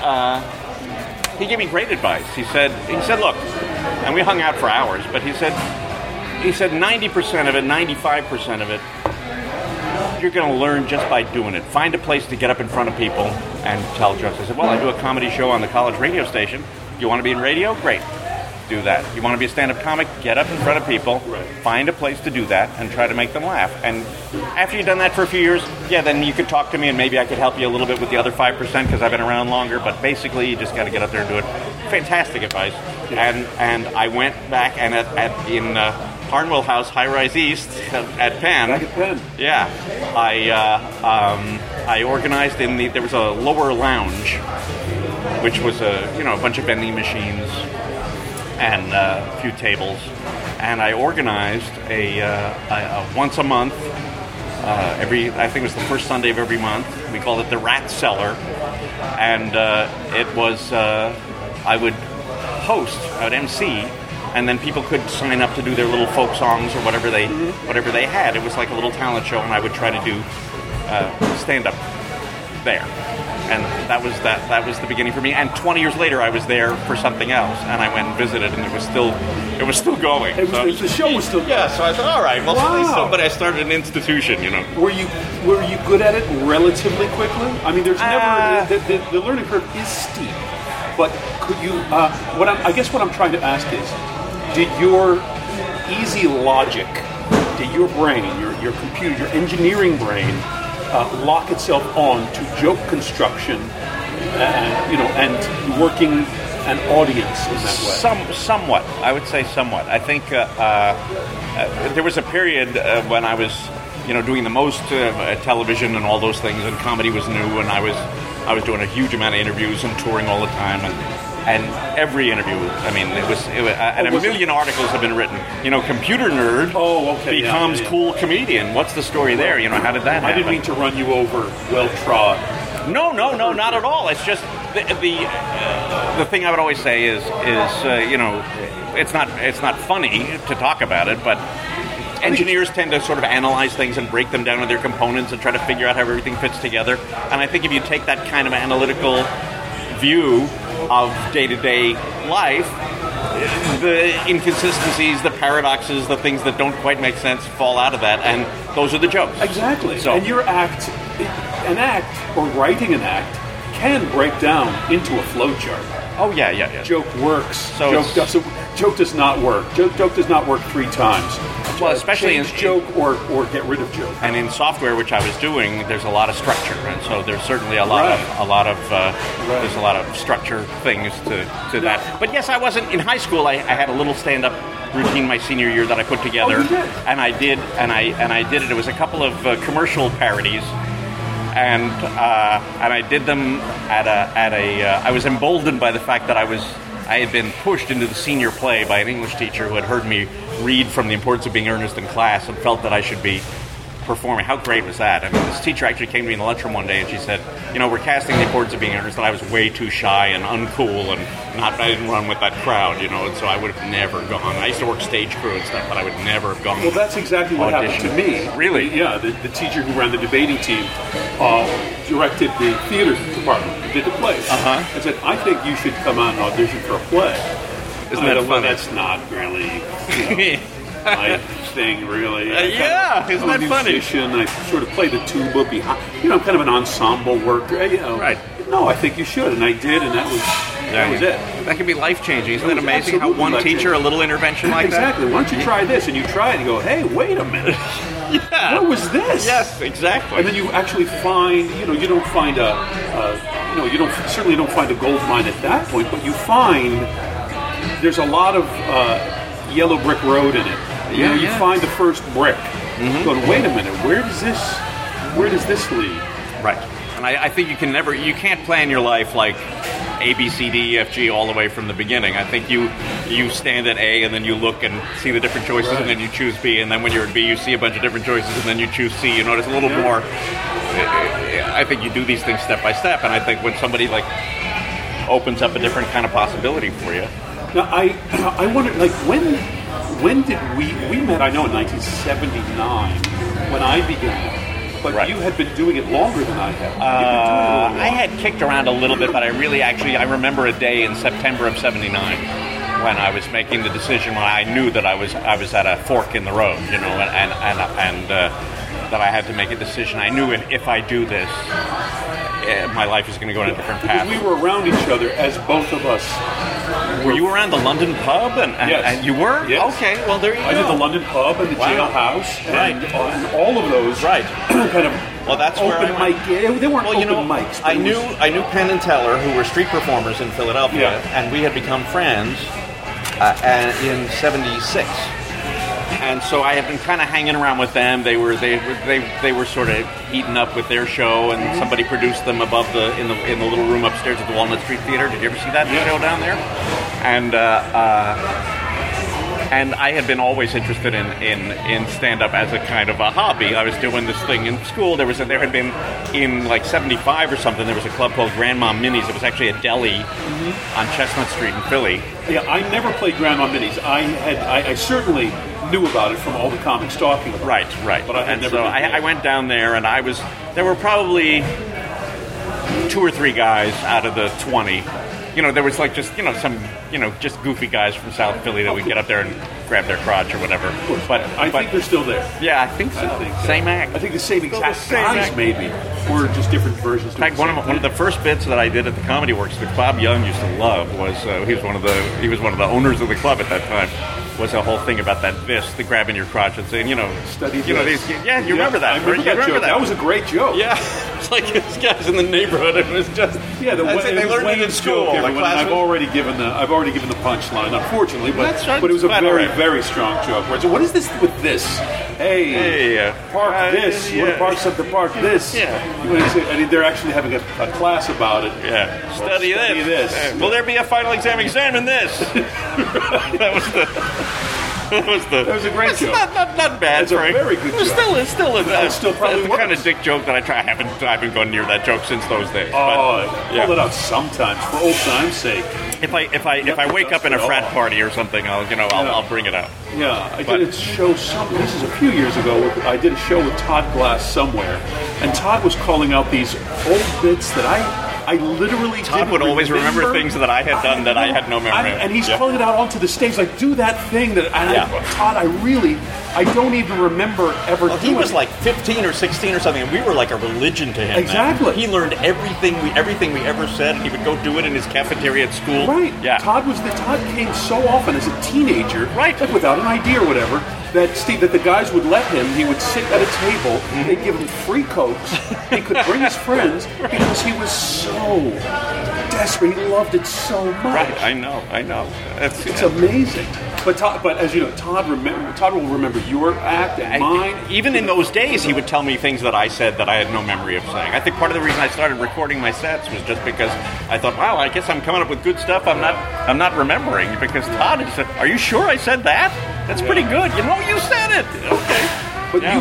he gave me great advice. He said, look, and we hung out for hours, but he said 90% of it, 95% of it, you're going to learn just by doing it. Find a place to get up in front of people and tell jokes. I said, well, I do a comedy show on the college radio station. You want to be in radio? Great. Do that. You want to be a stand-up comic? Get up in front of people. Right. Find a place to do that and try to make them laugh. And after you've done that for a few years, then you could talk to me and maybe I could help you a little bit with the other 5% because I've been around longer. But basically, you just got to get up there and do it. Fantastic advice. Yeah. And I went back and in Harnwell House, High Rise East at Penn. Back at Penn. Yeah. I organized there was a lower lounge, which was a bunch of vending machines and a few tables, and I organized a once a month, I think it was the first Sunday of every month. We called it the Rat Cellar, and it was I would host, I would MC, and then people could sign up to do their little folk songs or whatever they had. It was like a little talent show, and I would try to do stand up there. And that was the beginning for me. And 20 years later, I was there for something else, and I went and visited, and it was still going. The show was still going. Yeah, so I thought, all right, well, at least somebody, I started an institution, Were you good at it relatively quickly? I mean, there's never the learning curve is steep, but could you? I guess what I'm trying to ask is, did your easy logic, did your brain, your computer, your engineering brain, lock itself on to joke construction, and working an audience in that way? Somewhat. I would say somewhat. I think there was a period when I was, doing the most television and all those things, and comedy was new, and I was I was doing a huge amount of interviews and touring all the time, and every interview, I mean, and a million articles have been written. Computer nerd becomes cool comedian. What's the story there? How did that happen? I didn't mean to run you over, well-trod. No, not at all. It's just the thing I would always say is it's not funny to talk about it, but engineers tend to sort of analyze things and break them down into their components and try to figure out how everything fits together. And I think if you take that kind of analytical view of day-to-day life, the inconsistencies, the paradoxes, the things that don't quite make sense fall out of that, and those are the jokes. Exactly. So, and an act, or writing an act, can break down into a flowchart. Oh, yeah. Joke works. So joke does not work. Joke does not work 3 times. Well, especially change joke or get rid of joke. And in software, which I was doing, there's a lot of structure, and so there's certainly a lot of structure things to that. But yes, I wasn't in high school. I had a little stand-up routine my senior year that I put together, and I did it. It was a couple of commercial parodies. And I did them at a. I was emboldened by the fact that I had been pushed into the senior play by an English teacher who had heard me read from The Importance of Being Earnest in class and felt that I should be performing. How great was that? I mean, this teacher actually came to me in the lunchroom one day and she said, we're casting The Importance of Being Earnest, and I was way too shy and uncool and I didn't run with that crowd, and so I would have never gone. I used to work stage crew and stuff, but I would never have gone. Well, that's exactly what happened to me. Really? Yeah, the teacher who ran the debating team directed the theater department, did the plays. And said, I think you should come out and audition for a play. Isn't that funny? Well, that's not really my thing, really. Isn't that funny? Musician. I sort of play the tuba behind. I'm kind of an ensemble worker. Right. No, I think you should, and I did, and that was it. That can be life-changing. Isn't it amazing how one teacher, a little intervention like exactly. that? Why don't you try this? And you try it, and you go, hey, wait a minute. Yeah. What was this? Yes, exactly. And then you actually find, you don't find certainly don't find a gold mine at that point, but you find there's a lot of yellow brick road in it. You find the first brick. Going, wait a minute, where does this lead? Right. And I think you can't plan your life like A, B, C, D, E, F, G all the way from the beginning. I think you stand at A and then you look and see the different choices and then you choose B, and then when you're at B you see a bunch of different choices and then you choose C. It's a little more. I think you do these things step by step, and I think when somebody opens up a different kind of possibility for you. Now I wonder, when did we met? I know in 1979 when I began. But you had been doing it longer than I had. I had kicked around a little bit, but I remember a day in September of '79 when I was making the decision, when I knew that I was at a fork in the road, and that I had to make a decision. I knew if I do this, my life is going to go in a different path. We were around each other as both of us. Were you around the London pub? Yes. And you were? Yes. Okay, well, there you go. I did the London pub and the jailhouse. Right. And all of those kind of that's open where mic. They weren't open mics. I knew Penn and Teller, who were street performers in Philadelphia, and we had become friends in '76. And so I had been kind of hanging around with them. They were sort of heating up with their show, and somebody produced them above in the little room upstairs at the Walnut Street Theater. Did you ever see that show down there? And I had been always interested in stand-up as a kind of a hobby. I was doing this thing in school. There had been in '75 or something. There was a club called Grandma Minnie's. It was actually a deli on Chestnut Street in Philly. Yeah, I never played Grandma Minnie's. I certainly knew about it from all the comics talking about it. Right. But I went down there, and there were probably 2 or 3 guys out of the 20. There was just goofy guys from South Philly that would get up there and grab their crotch or whatever. But I think they're still there. Yeah, I think so. Same act. I think the same exact guys, maybe, or just different versions. In fact, one of the first bits that I did at the Comedy Works that Bob Young used to love was he was one of the owners of the club at that time. Was a whole thing about that the grabbing your crotch and saying, study these. Yeah, you remember that? I remember that joke. That was a great joke. Yeah. It's like these guys in the neighborhood. It was just Yeah, I'd say they learned it in Wayne's school. joke, Like everyone, and I've already given the punchline, unfortunately, but That's right. but it was a Quite very all right. very strong joke. Right? So what is this with this? Hey, park this. You want to park something? Park this. Yeah. You want to say, and they're actually having a class about it. Yeah. Well, Study this. Will there be a final exam? Examine this. That was a great it's joke. Not bad. It's a Frank. very good It's joke. It's still probably the works. kind of dick joke that I try. I haven't gone near that joke since those days. Oh, But, pull it out sometimes for old time's sake. If I wake up in a frat party or something, I'll bring it out. Yeah, I did a show. This is a few years ago. I did a show with Todd Glass somewhere, and Todd was calling out these old bits that I literally Todd would always remember things that I had done that I had no memory of. And he's calling it out onto the stage, like, do that thing that. Todd, I don't even remember ever doing. He was like 15 or 16 or something, and we were like a religion to him. Exactly. He learned everything we ever said, and he would go do it in his cafeteria at school. Right. Yeah. Todd came so often as a teenager, Right. like without an idea or whatever, that the guys would let him. He would sit at a table. Mm-hmm. They'd give him free Cokes. He could bring his friends because he was so desperate. He loved it so much. Right. I know. It's amazing. But as you know, Todd will remember your act and mine. Even in those days, he would tell me things that I said that I had no memory of saying. I think part of the reason I started recording my sets was just because I thought, wow, I guess I'm coming up with good stuff. I'm not remembering because Todd had said, "Are you sure I said that? That's pretty good. You know, you said it." Okay. But you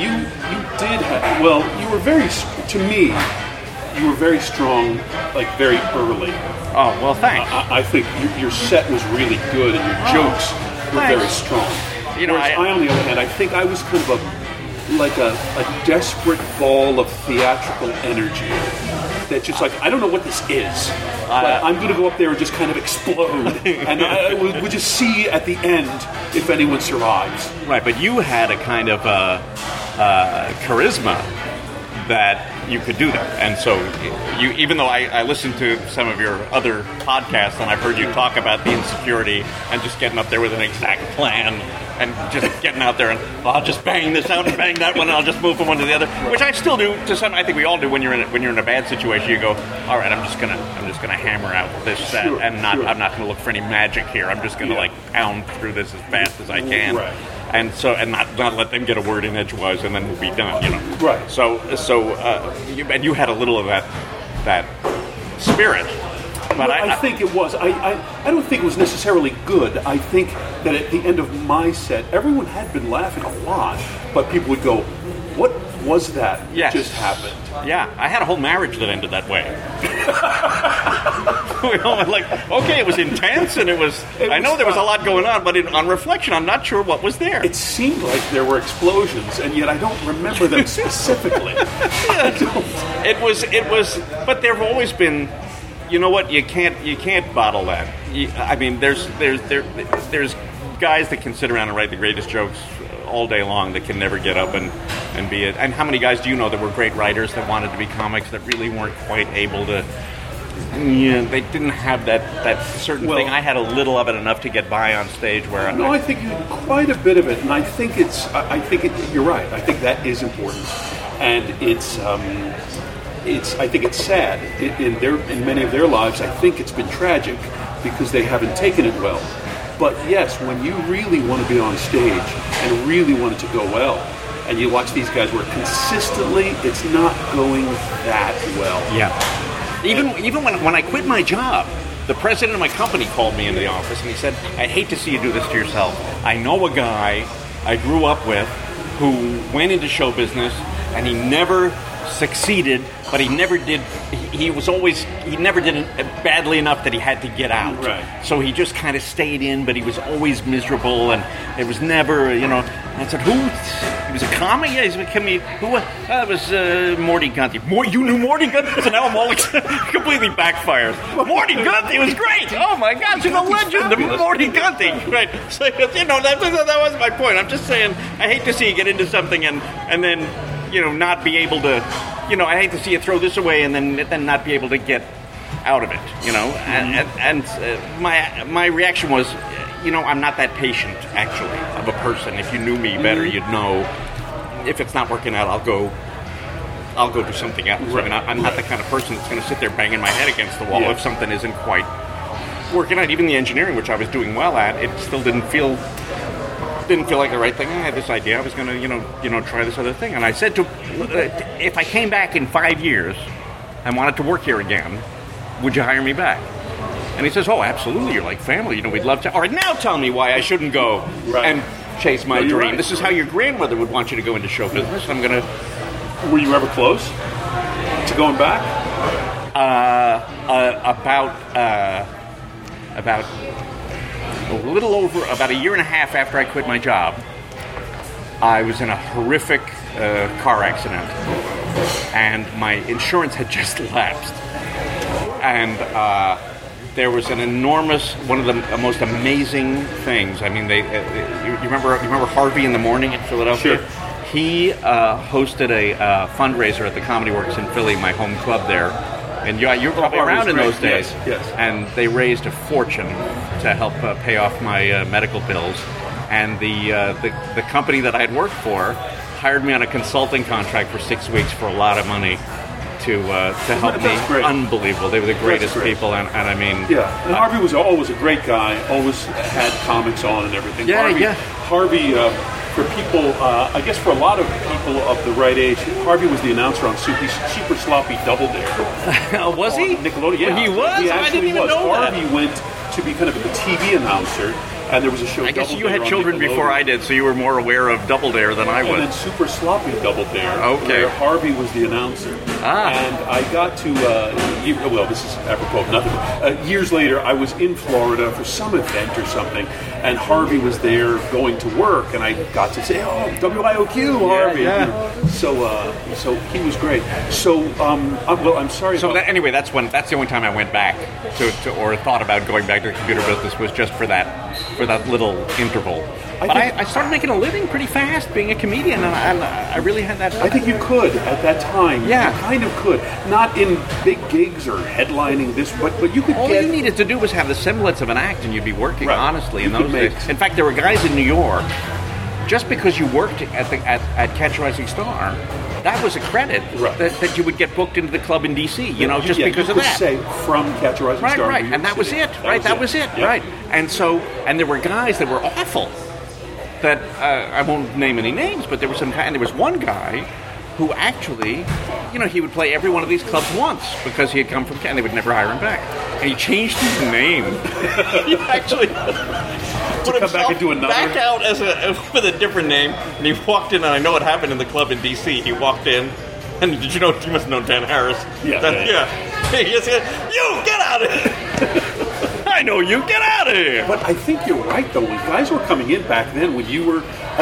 were very, to me, you were very strong, like very early. Oh, well, thanks. I think your set was really good, and your jokes were thanks. very strong. You know, Whereas I, on the other hand, I think I was kind of a desperate ball of theatrical energy that's just like, I don't know what this is, but I'm going to go up there and just kind of explode, and we'll just see at the end if anyone survives. Right, but you had a kind of charisma that you could do that. And so, even though I listened to some of your other podcasts and I've heard you talk about the insecurity and just getting up there with an exact plan and just getting out there and I'll just bang this out and bang that one and I'll just move from one to the other, which I still do to some. I think we all do when you're in a bad situation. You go, all right, I'm just gonna hammer out this set and I'm not gonna look for any magic here. I'm just gonna like pound through this as fast as I can. Right. And not let them get a word in edgewise, and then we'll be done. You know. Right. So you had a little of that spirit. But I think it was. I don't think it was necessarily good. I think that at the end of my set, everyone had been laughing a lot, but people would go, "What was that? Just happened?" Yeah, I had a whole marriage that ended that way. We all were like, okay, it was intense, and I know there was a lot going on, but on reflection, I'm not sure what was there. It seemed like there were explosions, and yet I don't remember them specifically. It was, but there have always been. You know what? You can't bottle that. I mean, there's guys that can sit around and write the greatest jokes all day long that can never get up and be it. And how many guys do you know that were great writers that wanted to be comics that really weren't quite able to? Yeah, they didn't have that certain thing. I had a little of it, enough to get by on stage. I think quite a bit of it, and I think you're right. I think that is important, and I think it's sad in many of their lives. I think it's been tragic because they haven't taken it well. But yes, when you really want to be on stage and really want it to go well, and you watch these guys where consistently it's not going that well. Yeah. Even when I quit my job, the president of my company called me into the office and he said, "I hate to see you do this to yourself. I know a guy I grew up with who went into show business and he never succeeded, but he never did. He never did it badly enough that he had to get out. Right. So he just kind of stayed in, but he was always miserable, and it was never, And I said, "Who? He was a comic? Yeah, he's a comedian. Who? It was Morty Gunty. You knew Morty Gunty? So now I'm all completely backfires. Morty Gunty was great. Oh my gosh, you're the legend of Morty Gunty. Right? So that was my point. I'm just saying, I hate to see you get into something and then. Not be able to, I hate to see you throw this away and then not be able to get out of it, And my reaction was, I'm not that patient, actually, of a person. If you knew me better, you'd know if it's not working out, I'll go I'll go do something else. Right. I mean, I'm not the kind of person that's going to sit there banging my head against the wall if something isn't quite working out. Even the engineering, which I was doing well at, it still didn't feel like the right thing. I had this idea I was going to try this other thing, and I said to if I came back in 5 years and wanted to work here again, would you hire me back? And he says, oh, absolutely, you're like family, we'd love to. All right, now tell me why I shouldn't go and chase my dream. Right. This is how your grandmother would want you to go into show business. I'm going to... Were you ever close to going back? About a little over, about a year and a half after I quit my job, I was in a horrific car accident, and my insurance had just lapsed. And there was an enormous, one of the most amazing things. I mean, you remember Harvey in the Morning in Philadelphia? Sure. He hosted a fundraiser at the Comedy Works in Philly, my home club there. And you were probably around in those days. Yes. And they raised a fortune to help pay off my medical bills. And the company that I had worked for hired me on a consulting contract for 6 weeks for a lot of money to help me. Great. Unbelievable. They were the greatest people. And I mean... Yeah, and Harvey was always a great guy, always had comics on and everything. Harvey, for people, I guess for a lot of people of the right age, Harvey was the announcer on Super Sloppy Double Dare. Was he? Nickelodeon, yeah. He was? He I didn't actually even was. know that. Harvey went to be kind of a TV announcer, and there was a show. I guess Double you had Dare children before I did, so you were more aware of Double Dare than I was. And then Super Sloppy Double Dare, okay, where Harvey was the announcer. And I got to, well, this is apropos of nothing. Years later, I was in Florida for some event or something, and Harvey was there going to work, and I got to say, oh, WIOQ, Harvey. Yeah. So he was great. So, well, I'm sorry. So anyway, that's the only time I went back to or thought about going back to the computer business was just for that little interval. But I started making a living pretty fast being a comedian, and I really had that. I think you could at that time. Yeah. You kind of could. Not in big gigs or headlining this, but you could All you needed to do was have the semblance of an act, and you'd be working, honestly, in those days. In fact, there were guys in New York, just because you worked at Catch a Rising Star, that was a credit that you would get booked into the club in D.C., just because of that. Say, from Catch a Rising Star. Right, and that was it, That was it. And there were guys that were awful. That I won't name any names, but there was one guy who actually, he would play every one of these clubs once because he had come from Canada, and they would never hire him back. And he changed his name. He actually put come back and do another. Back out with a different name, and he walked in, and I know it happened in the club in D.C. He walked in, and did you know? You must know Dan Harris. Yeah. He said, "You get out of here." I know you. Get out of here. But I think you're right, though. When guys were coming in back then, when you were,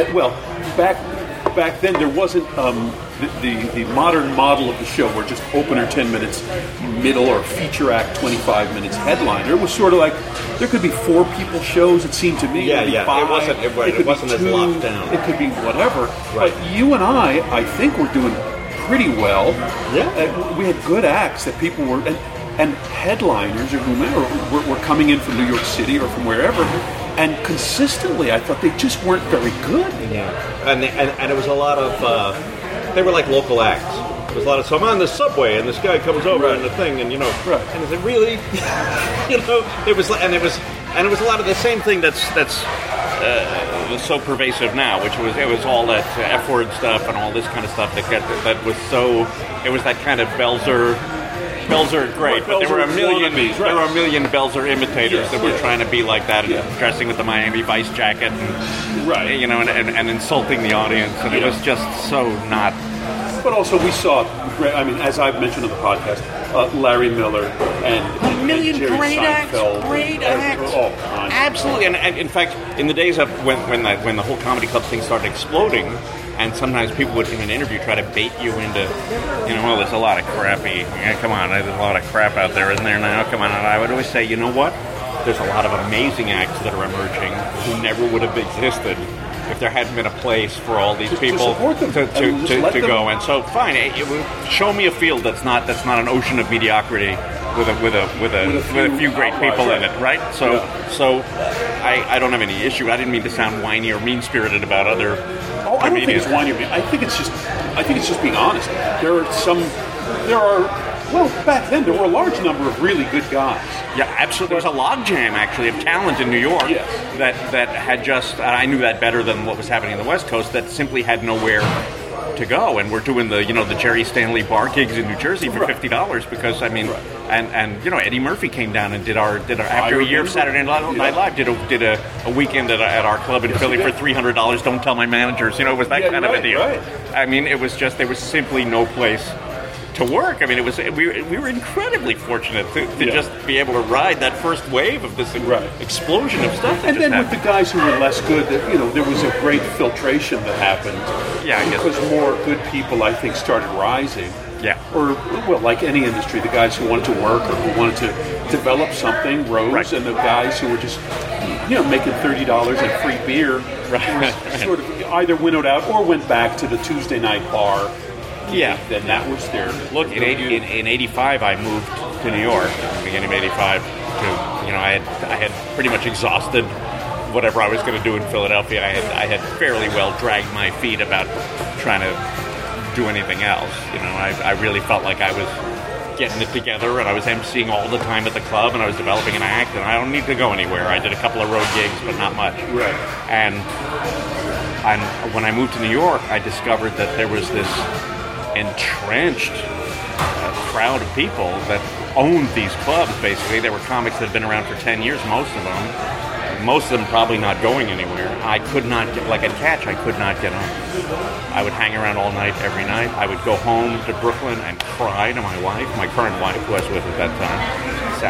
back then there wasn't the modern model of the show where just opener 10 minutes, middle or feature act 25 minutes, headliner. It was sort of like there could be 4 people shows. It seemed to me. Yeah. 5, It wasn't as locked down. It could be whatever. Right. But you and I think we're doing pretty well. Yeah. We had good acts that people were. And headliners or whomever were coming in from New York City or from wherever, and consistently I thought they just weren't very good. Yeah, and it was a lot of they were like local acts. It was a lot of, so I'm on the subway and this guy comes over and the thing, and and is it really, it was a lot of the same thing that's so pervasive now, which was all that F-word stuff and all this kind of stuff that was so, it was that kind of Belzer are great, but there were a million Belzer imitators that were trying to be like that, and dressing with the Miami Vice jacket, and and insulting the audience, and it was just so not. But also we saw, as I've mentioned on the podcast, Larry Miller and a million Jerry great Seinfeld acts. Absolutely, and in fact, in the days of when the whole comedy club thing started exploding, and sometimes people would, in an interview, try to bait you into, well, there's a lot of crappy, come on, there's a lot of crap out there, isn't there now? Come on, and I would always say, you know what? There's a lot of amazing acts that are emerging who never would have existed if there hadn't been a place for all these people to go. And so, fine, show me a field that's not an ocean of mediocrity with a few great people in it, right? So I don't have any issue. I didn't mean to sound whiny or mean-spirited about other comedians. I don't think it's whiny. I think it's just I think it's just being honest. Well, back then there were a large number of really good guys. Yeah, absolutely. There was a logjam, actually, of talent in New York that had just, I knew that better than what was happening in the West Coast, that simply had nowhere to go. And we're doing the Jerry Stanley bar gigs in New Jersey for $50 because, I mean, and Eddie Murphy came down and did our after a year of Saturday Night Live, did a weekend at our club in Philly for $300. Don't tell my managers. It was that kind of a deal. Right. I mean, it was just, there was simply no place to work. I mean, we were incredibly fortunate to just be able to ride that first wave of this explosion of stuff. And then with the guys who were less good, there was a great filtration that happened. Yeah, I guess. Because more good people, I think, started rising. Yeah. Or, well, like any industry, the guys who wanted to work or who wanted to develop something rose, and the guys who were just, making $30 and free beer sort of either winnowed out or went back to the Tuesday night bar. Yeah. Then that was their... Look, in 85, I moved to New York, beginning of 85, I had pretty much exhausted whatever I was going to do in Philadelphia. I had fairly well dragged my feet about trying to do anything else. I really felt like I was getting it together, and I was emceeing all the time at the club, and I was developing an act, and I don't need to go anywhere. I did a couple of road gigs, but not much. Right. And when I moved to New York, I discovered that there was this entrenched crowd of people that owned these clubs, basically. There were comics that had been around for 10 years, most of them probably not going anywhere. I could not get, like at Catch, I could not get on. I would hang around all night, every night. I would go home to Brooklyn and cry to my wife, my current wife, who I was with at that time. Say,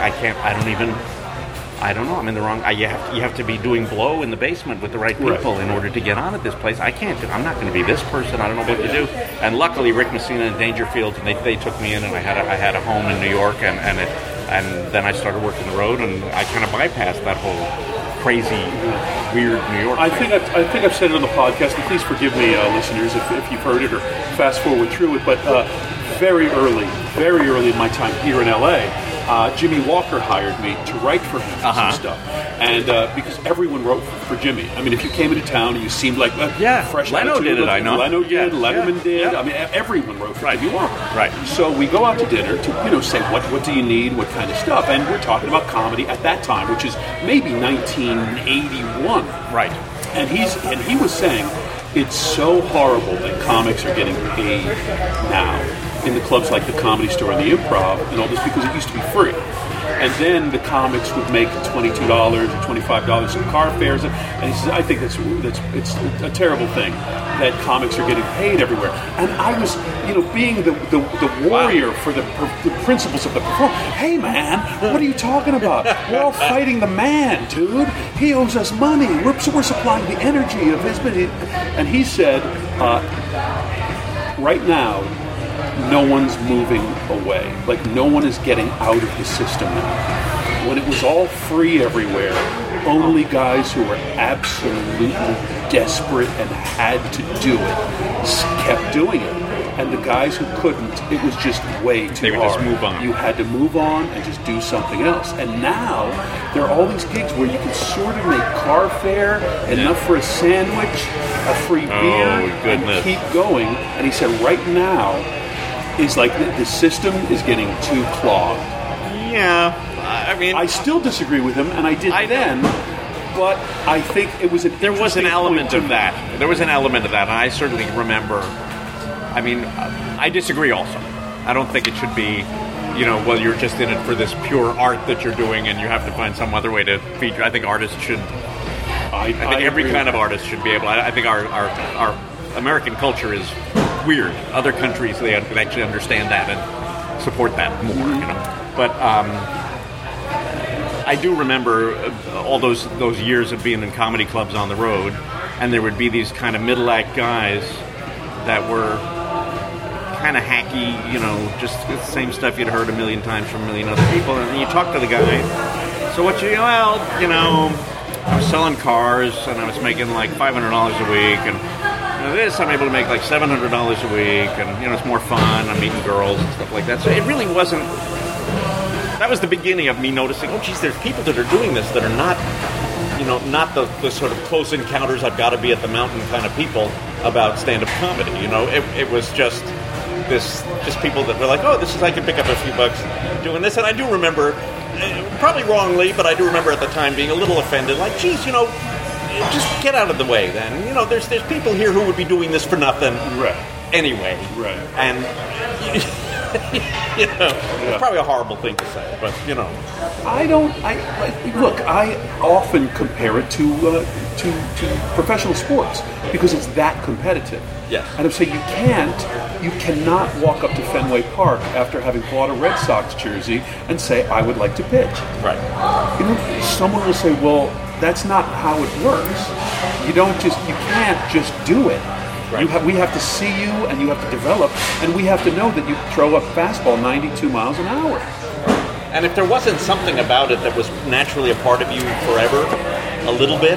I don't know, I'm in the wrong, you have to be doing blow in the basement with the right people in order to get on at this place. I'm not going to be this person, I don't know what to do. And luckily Rick Messina and Dangerfield, and they took me in, and I had a home in New York, and then I started working the road, and I kind of bypassed that whole crazy, weird New York thing. I think I've said it on the podcast, and please forgive me, listeners, if you've heard it or fast forward through it, but very early in my time here in LA, Jimmy Walker hired me to write for him some stuff. And because everyone wrote for Jimmy. I mean, if you came into town and you seemed like fresh Leno attitude, did it, I know. Leno did, Letterman did. I mean, everyone wrote for Jimmy Walker. Right. So we go out to dinner to, say, what do you need, what kind of stuff. And we're talking about comedy at that time, which is maybe 1981. Right. And he was saying, it's so horrible that comics are getting paid now in the clubs like the Comedy Store and the Improv and all this, because it used to be free. And then the comics would make $22 or $25 in car fares. And he says, I think it's a terrible thing that comics are getting paid everywhere. And I was, being the warrior for the principles of the performance. Hey, man, what are you talking about? We're all fighting the man, dude. He owes us money. We're supplying the energy of his money. And he said, right now, no one's moving away. Like, no one is getting out of the system now. When it was all free everywhere, only guys who were absolutely desperate and had to do it kept doing it. And the guys who couldn't, it was just way too hard. They would just move on. You had to move on and just do something else. And now, there are all these gigs where you can sort of make car fare, enough for a sandwich, a free beer, and keep going. And he said, right now, is like the system is getting too clogged. Yeah, I mean, I still disagree with him, and I did then. But I think it was there was an element of that. There was an element of that, and I certainly remember. I mean, I disagree. Also, I don't think it should be. Well, you're just in it for this pure art that you're doing, and you have to find some other way to feature. I think artists should. I think every kind of artist should be able. I think our American culture is weird. Other countries, they actually understand that and support that more, But I do remember all those years of being in comedy clubs on the road, and there would be these kind of middle act guys that were kind of hacky, just the same stuff you'd heard a million times from a million other people. And you talk to the guy, so what I was selling cars, and I was making like $500 a week, and this I'm able to make like $700 a week, and it's more fun. I'm meeting girls and stuff like that. So it really wasn't. That was the beginning of me noticing. Oh, geez, there's people that are doing this that are not, not the sort of close encounters I've got to be at the mountain kind of people. about stand-up comedy. You know, it was just people that were like, oh, I can pick up a few bucks doing this. And I do remember, probably wrongly, but I do remember at the time being a little offended, like, geez, you know, just get out of the way then. You know, there's people here who would be doing this for nothing anyway. Right. And, you know, it's probably a horrible thing to say, but, you know. Look, I often compare it to professional sports because it's that competitive. Yes. And I'm saying you cannot walk up to Fenway Park after having bought a Red Sox jersey and say, I would like to pitch. Right. You know, someone will say, well, that's not how it works. You can't just do it. Right. We have to see you, and you have to develop, and we have to know that you throw a fastball 92 miles an hour. And if there wasn't something about it that was naturally a part of you forever, a little bit,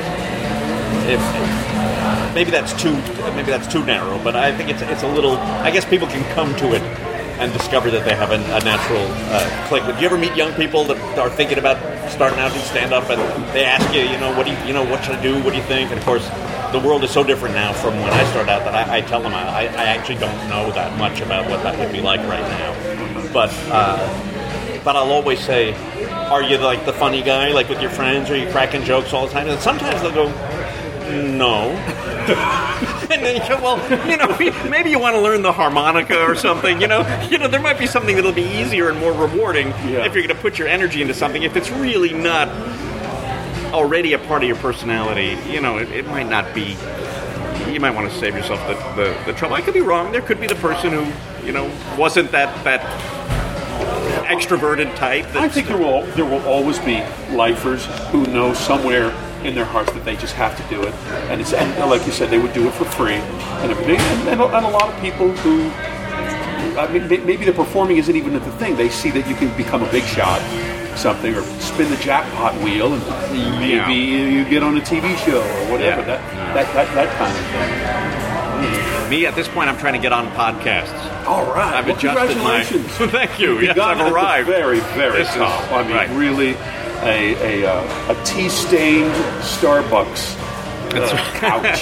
maybe that's too narrow. But I think it's a little. I guess people can come to it and discover that they have a natural click. Do you ever meet young people that are thinking about starting out in stand-up, and they ask you, what should I do? What do you think? And of course, the world is so different now from when I started out that I tell them I actually don't know that much about what that would be like right now. But I'll always say, are you like the funny guy, like with your friends? Are you cracking jokes all the time? And sometimes they'll go, no. And then you go, well, maybe you want to learn the harmonica or something. You know, there might be something that'll be easier and more rewarding if you're going to put your energy into something. If it's really not already a part of your personality, you know, it might not be. You might want to save yourself the trouble. I could be wrong. There could be the person who, you know, wasn't that extroverted type. I think there will always be lifers who know somewhere in their hearts that they just have to do it, and like you said, they would do it for free and everything. And a lot of people who maybe the performing isn't even the thing. They see that you can become a big shot, something, or spin the jackpot wheel, and maybe you get on a TV show or whatever. That kind of thing. Me, at this point, I'm trying to get on podcasts. All right. I've adjusted congratulations. Thank you. Yes, I've arrived. Very, very top. I mean, really, a tea-stained Starbucks couch.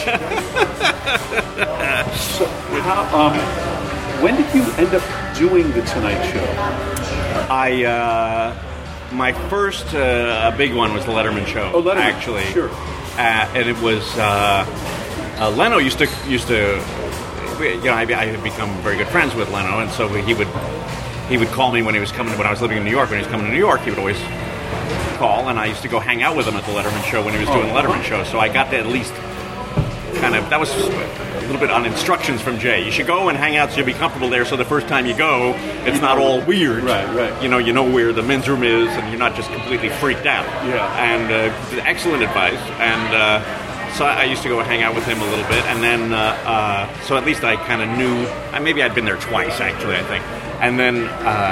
So, when did you end up doing the Tonight Show? My first big one was the Letterman Show. Oh, Letterman. Actually, sure. And it was Leno used to. You know, I had become very good friends with Leno, and so he would call me when he was coming. When I was living in New York, when he was coming to New York, he would always call, and I used to go hang out with him at the Letterman Show when he was doing the Letterman Show. So I got to at least that was a little bit on instructions from Jay. You should go and hang out so you'll be comfortable there. So the first time you go, it's not all weird. Right. You know where the men's room is, and you're not just completely freaked out. Yeah. And excellent advice. And so I used to go hang out with him a little bit, and then so at least I kind of knew. Maybe I'd been there twice, actually, I think. And then,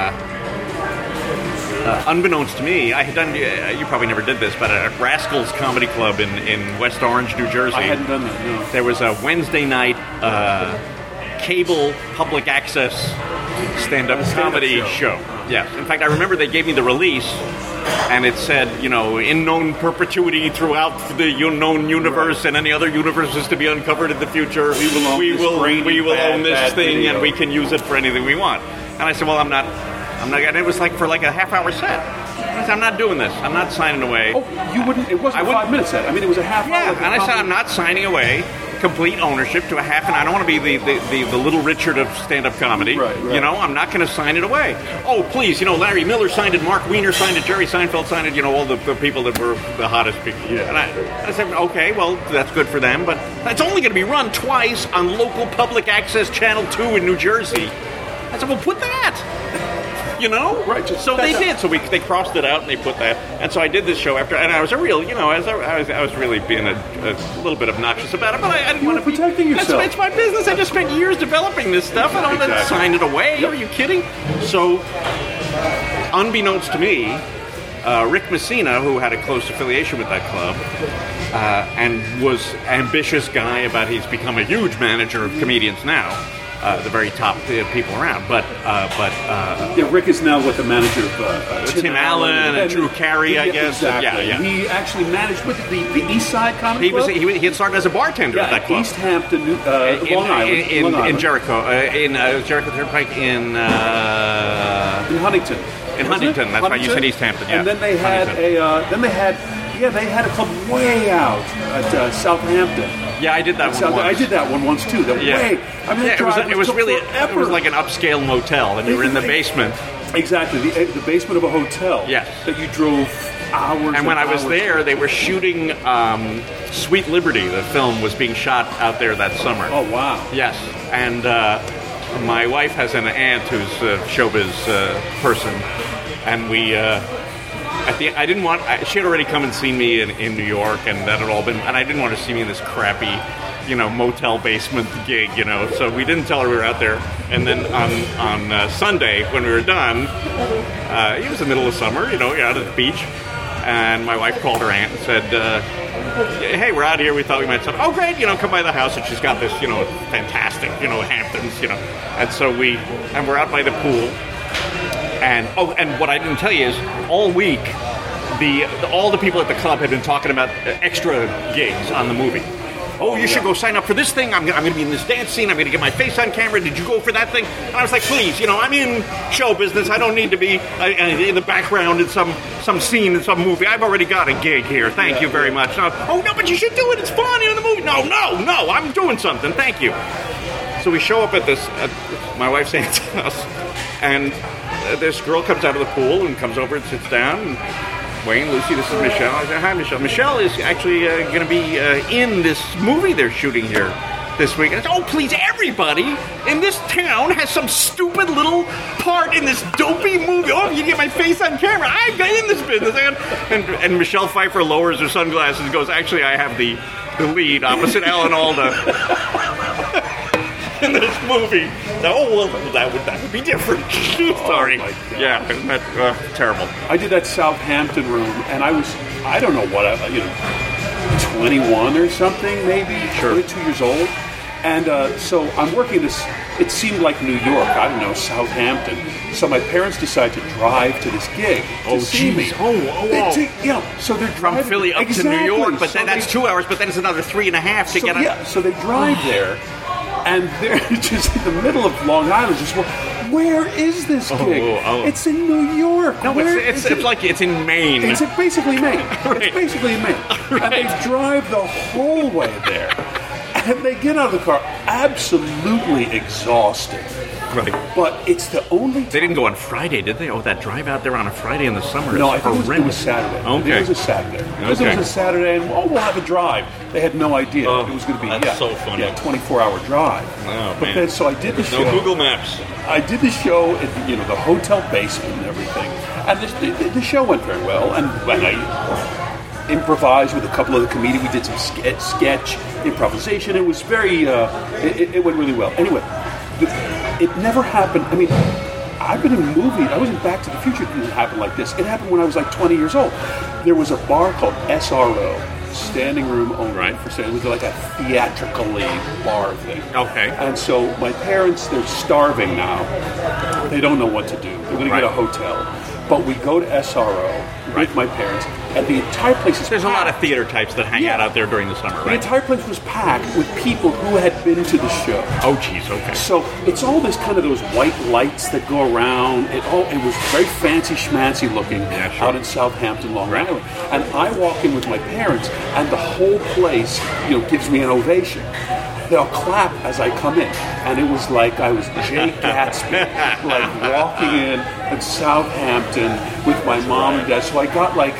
unbeknownst to me, I had done. You probably never did this, but at Rascals Comedy Club in West Orange, New Jersey. I hadn't done that. No. There was a Wednesday night cable public access stand-up comedy show. Yes. In fact, I remember they gave me the release. And it said, you know, in known perpetuity throughout the known universe and any other universes to be uncovered in the future, we will own this thing video. And we can use it for anything we want. And I said, well, I'm not. And it was like for like a half-hour set. I said, I'm not doing this. I'm not signing away. Oh, you wouldn't? It wasn't a 5-minute set. I mean, it was a half hour. Yeah, and I said, I'm not signing away complete ownership to a half an hour. I don't want to be the Little Richard of stand-up comedy. Right. You know, I'm not going to sign it away. Oh, please, you know, Larry Miller signed it, Mark Wiener signed it, Jerry Seinfeld signed it, you know, all the people that were the hottest people. Yeah. And I said, okay, well, that's good for them, but it's only going to be run twice on local public access Channel 2 in New Jersey. I said, well, put that. You know? Right. So they did. So they crossed it out and they put that. And so I did this show after, and I was I was really being a little bit obnoxious about it, but I didn't want to be protecting yourself. It's my business. I just spent years developing this stuff. I don't want to sign it away. Yep. Are you kidding? So, unbeknownst to me, Rick Messina, who had a close affiliation with that club, and was ambitious guy about he's become a huge manager of comedians now. the very top people around. But Rick is now the manager of Tim Allen and Drew Carey, I guess. Exactly. Yeah. He actually managed with the East Side Comedy Club. He had started as a bartender at that club. East Hampton, Long Island. In Jericho, in Jericho Turnpike in Huntington. In Huntington, that's right. You said East Hampton, yeah. And then they had they had a club way out at Southampton. Yeah, I did that one once. I did that one once too. It was like an upscale motel, and you were in the basement. Exactly, the basement of a hotel. Yes. That you drove hours. And when I was there, they were shooting Sweet Liberty. The film was being shot out there that summer. Oh wow! Yes, and my wife has an aunt who's a showbiz person, and we. I didn't want. She had already come and seen me in New York, and that had all been. And I didn't want to see me in this crappy, motel basement gig, So we didn't tell her we were out there. And then on Sunday when we were done, it was the middle of summer, you're out at the beach, and my wife called her aunt and said, "Hey, we're out here. We thought we might." "Oh, great! Come by the house." And she's got this, fantastic, Hamptons, And so we're out by the pool. And what I didn't tell you is, all week, all the people at the club had been talking about extra gigs on the movie. "Oh, you should go sign up for this thing. I'm going to be in this dance scene. I'm going to get my face on camera. Did you go for that thing?" And I was like, "Please, I'm in show business. I don't need to be in the background in some scene in some movie. I've already got a gig here. Thank you very much." "Oh, no, but you should do it. It's fun in the movie." No, I'm doing something. Thank you." So we show up at my wife's aunt's house, and this girl comes out of the pool and comes over and sits down. And, "Wayne, Lucy, this is Michelle." I said, "Hi, Michelle." "Michelle is actually going to be in this movie they're shooting here this week." And I said, "Oh, please, everybody in this town has some stupid little part in this dopey movie. Oh, you get my face on camera. I'm in this business." And Michelle Pfeiffer lowers her sunglasses and goes, "Actually, I have the lead opposite Alan Alda in this movie." "Oh, well, that would be different." Sorry. Oh my God. Yeah, that's terrible. I did that Southampton room, and I don't know what, 21 or something, maybe, 22 years old. And so I'm working this, it seemed like New York, I don't know, Southampton. So my parents decided to drive to this gig to see me. So they're driving from Philly up to New York, but then that's 2 hours, but then it's another 3.5 to get on. Yeah, so they drive there. And they're just in the middle of Long Island, just, where is this gig? It's in New York. No, it's like it's in Maine. It's basically Maine. Right. It's basically in Maine. Right. And they drive the whole way there. And they get out of the car absolutely exhausted. Right. But it's the only time. They didn't go on Friday, did they? Oh, that drive out there on a Friday in the summer No, is I think horrendous. it was Saturday. Okay. It was a Saturday. Because it was a Saturday, and we'll have a drive. They had no idea it was going to be so funny. 24-hour drive. Oh, but man. then, so I did the show. No Google Maps. I did the show at the hotel basement and everything, and the show went very well. And when I improvised with a couple of the comedians, we did some sketch improvisation. It was very, it went really well. Anyway, it never happened. I mean, I've been in movies. I was in Back to the Future. It didn't happen like this. It happened when I was like 20 years old. There was a bar called SRO, standing room only. Right. It was like a theatrically bar thing. Okay. And so my parents, they're starving now. They don't know what to do. They're going to get a hotel. But we go to SRO with my parents, and the entire place is There's packed. a lot of theater types that hang out there during the summer, The right? entire place was packed with people who had been to the show. Oh, geez, okay. So it's all this kind of those white lights that go around. It was very fancy schmancy looking out in Southampton, Long Island. And I walk in with my parents, and the whole place, gives me an ovation. They'll clap as I come in, and it was like I was Jay Gatsby, like walking in Southampton with my mom and dad. So I got like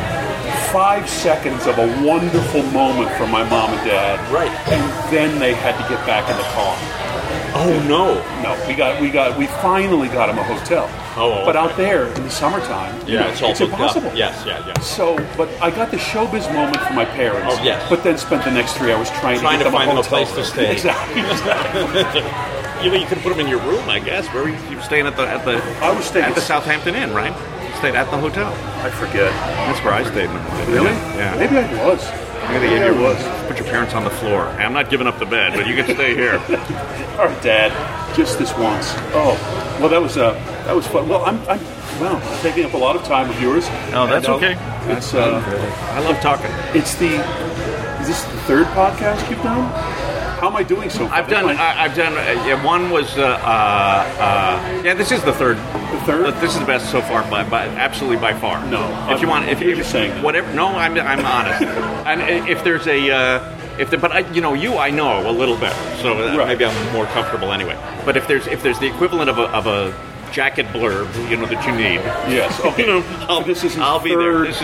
5 seconds of a wonderful moment from my mom and dad, right? And then they had to get back in the car. Oh no! We finally got them a hotel. Oh, but out there in the summertime, it's impossible. Yes. So, but I got the showbiz moment for my parents. Oh, yes. But then spent the next 3 hours trying to find them a place to stay. Exactly. You could put them in your room, I guess. Where were you staying at the? I was staying at the Southampton Inn, right? You stayed at the hotel. I forget. That's where I stayed. Really? Yeah. Maybe I was. Maybe they gave you put your parents on the floor. I'm not giving up the bed, but you can stay here. All right, Dad. Just this once. Oh, well, that was fun. Well, I'm taking up a lot of time of yours. Oh, that's okay. It's I love talking. Is this the third podcast you've done? How am I doing so far? I've done. One was. This is the third. The third. This is the best so far, by absolutely by far. No, if you're just saying that. Whatever. No, I'm honest. And if there's I know a little better, so maybe I'm more comfortable anyway. But if there's the equivalent of a jacket blurb, that you need. Yes. Okay. I'll be there. This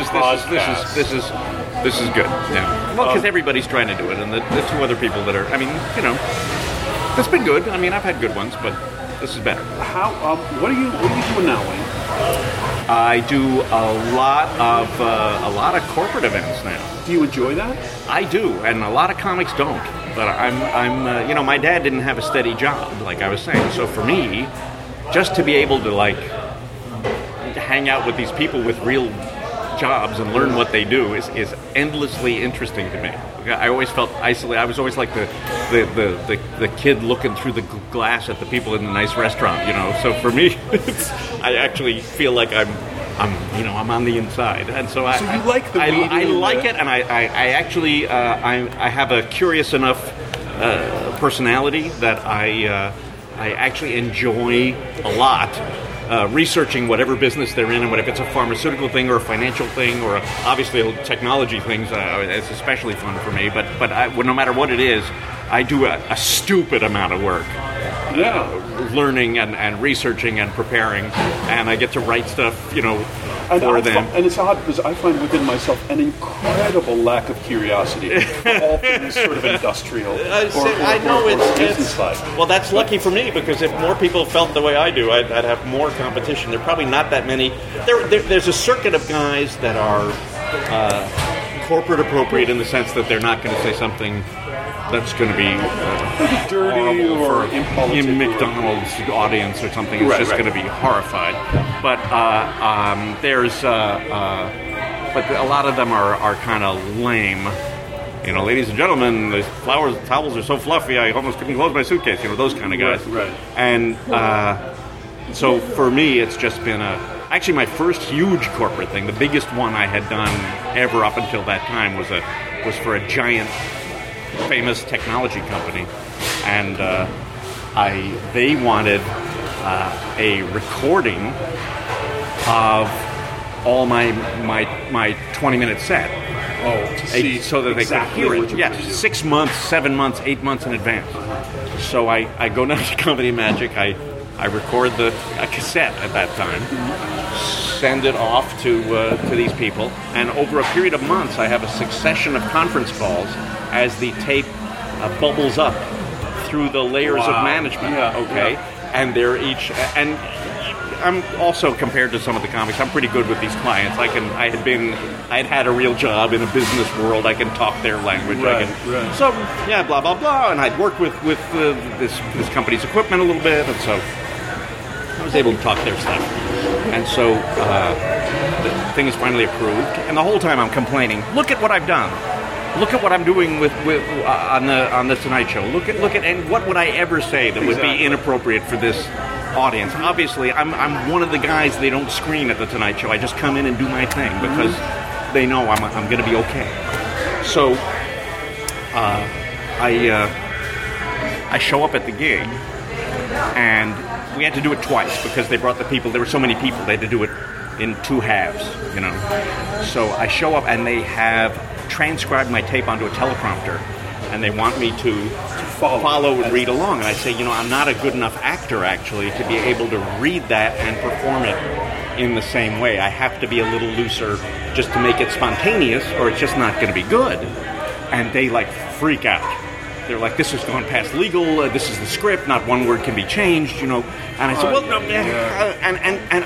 is good. Yeah. Well, because everybody's trying to do it, and the two other people that are. It's been good. I've had good ones, but this is better. How? What are you doing now, Wayne? I do a lot of corporate events now. Do you enjoy that? I do, and a lot of comics don't. But my dad didn't have a steady job, like I was saying. So for me, just to be able to hang out with these people with real jobs and learn what they do is endlessly interesting to me. I always felt isolated. I was always like the kid looking through the glass at the people in the nice restaurant, So for me, I actually feel like I'm on the inside, and so you like the media? I like it, and I actually I have a curious enough personality that I actually enjoy a lot. Researching whatever business they're in, and if it's a pharmaceutical thing or a financial thing or obviously technology things, it's especially fun for me. But no matter what it is, I do a stupid amount of work. Yeah. Learning and researching and preparing, and I get to write stuff, for them. And it's odd because I find within myself an incredible lack of curiosity for all things sort of industrial or business-like. Well, that's lucky for me, because if more people felt the way I do, I'd have more competition. There are probably not that many. There's a circuit of guys that are corporate appropriate in the sense that they're not going to say something that's going to be dirty or in McDonald's audience or something. It's just going to be horrified. But but a lot of them are kind of lame. Ladies and gentlemen, the towels are so fluffy I almost couldn't close my suitcase. Those kind of guys. Right. And so for me, it's just been actually my first huge corporate thing. The biggest one I had done ever up until that time was for a giant, famous technology company, and they wanted a recording of all my 20-minute set. So that they could hear it. Yes, 6 months, 7 months, 8 months in advance. So I go down to Comedy Magic. I record a cassette at that time, send it off to these people, and over a period of months, I have a succession of conference calls as the tape bubbles up through the layers of management. And they're each, and I'm also, compared to some of the comics, I'm pretty good with these clients. I had had a real job in a business world. I can talk their language. So blah blah blah, and I'd worked with this company's equipment a little bit, and so I was able to talk their stuff. And so the thing is finally approved, and the whole time I'm complaining. Look at what I've done. Look at what I'm doing with on the Tonight Show. Look at and what would I ever say that would be inappropriate for this audience? Obviously, I'm one of the guys they don't screen at the Tonight Show. I just come in and do my thing because they know I'm going to be okay. So I show up at the gig, and we had to do it twice because they brought the people. There were so many people, they had to do it in two halves, So I show up, and they have transcribed my tape onto a teleprompter, and they want me to follow and read along. And I say, I'm not a good enough actor, actually, to be able to read that and perform it in the same way. I have to be a little looser just to make it spontaneous, or it's just not going to be good. And they, freak out. They're like, this has gone past legal, this is the script, not one word can be changed, And I said, well, no, and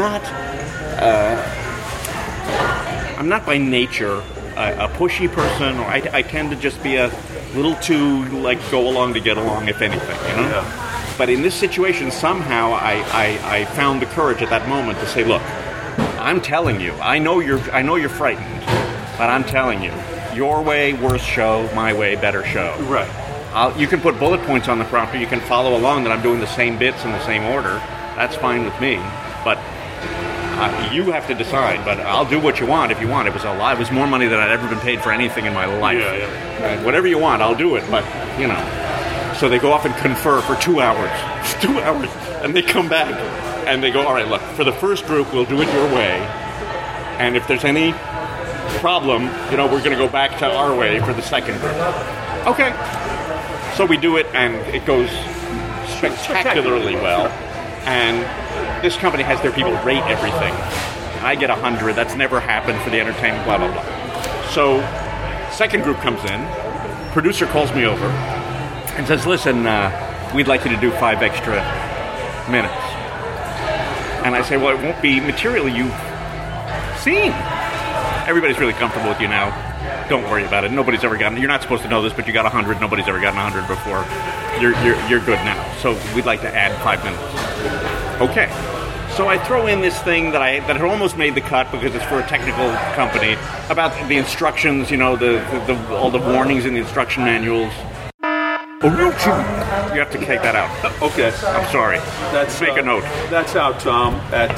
I'm not by nature a pushy person, or I tend to just be a little too, go along to get along, if anything, Yeah. But in this situation, somehow I found the courage at that moment to say, look, I'm telling you, I know you're frightened, but I'm telling you, your way, worse show. My way, better show. Right. You can put bullet points on the prompter. You can follow along that I'm doing the same bits in the same order. That's fine with me. But you have to decide. But I'll do what you want if you want. It was a lot. It was more money than I'd ever been paid for anything in my life. Yeah. Whatever you want, I'll do it. But, you know. So they go off and confer for 2 hours. 2 hours. And they come back. And they go, all right, look, for the first group, we'll do it your way. And if there's any problem, you know, we're going to go back to our way for the second group. Okay. So we do it, and it goes spectacularly well. And this company has their people rate everything. I get 100. That's never happened for the entertainment, blah, blah, blah. So second group comes in. Producer calls me over and says, listen, we'd like you to do 5 extra minutes. And I say, well, it won't be material you've seen. Everybody's really comfortable with you now. Don't worry about it. Nobody's ever gotten. You're not supposed to know this, but you got 100. Nobody's ever gotten 100 before. You're good now. So we'd like to add 5 minutes. Okay. So I throw in this thing that had almost made the cut because it's for a technical company about the instructions. You know, all the warnings in the instruction manuals. You have to take that out. Okay. I'm sorry. That's make a note. That's out, Tom. At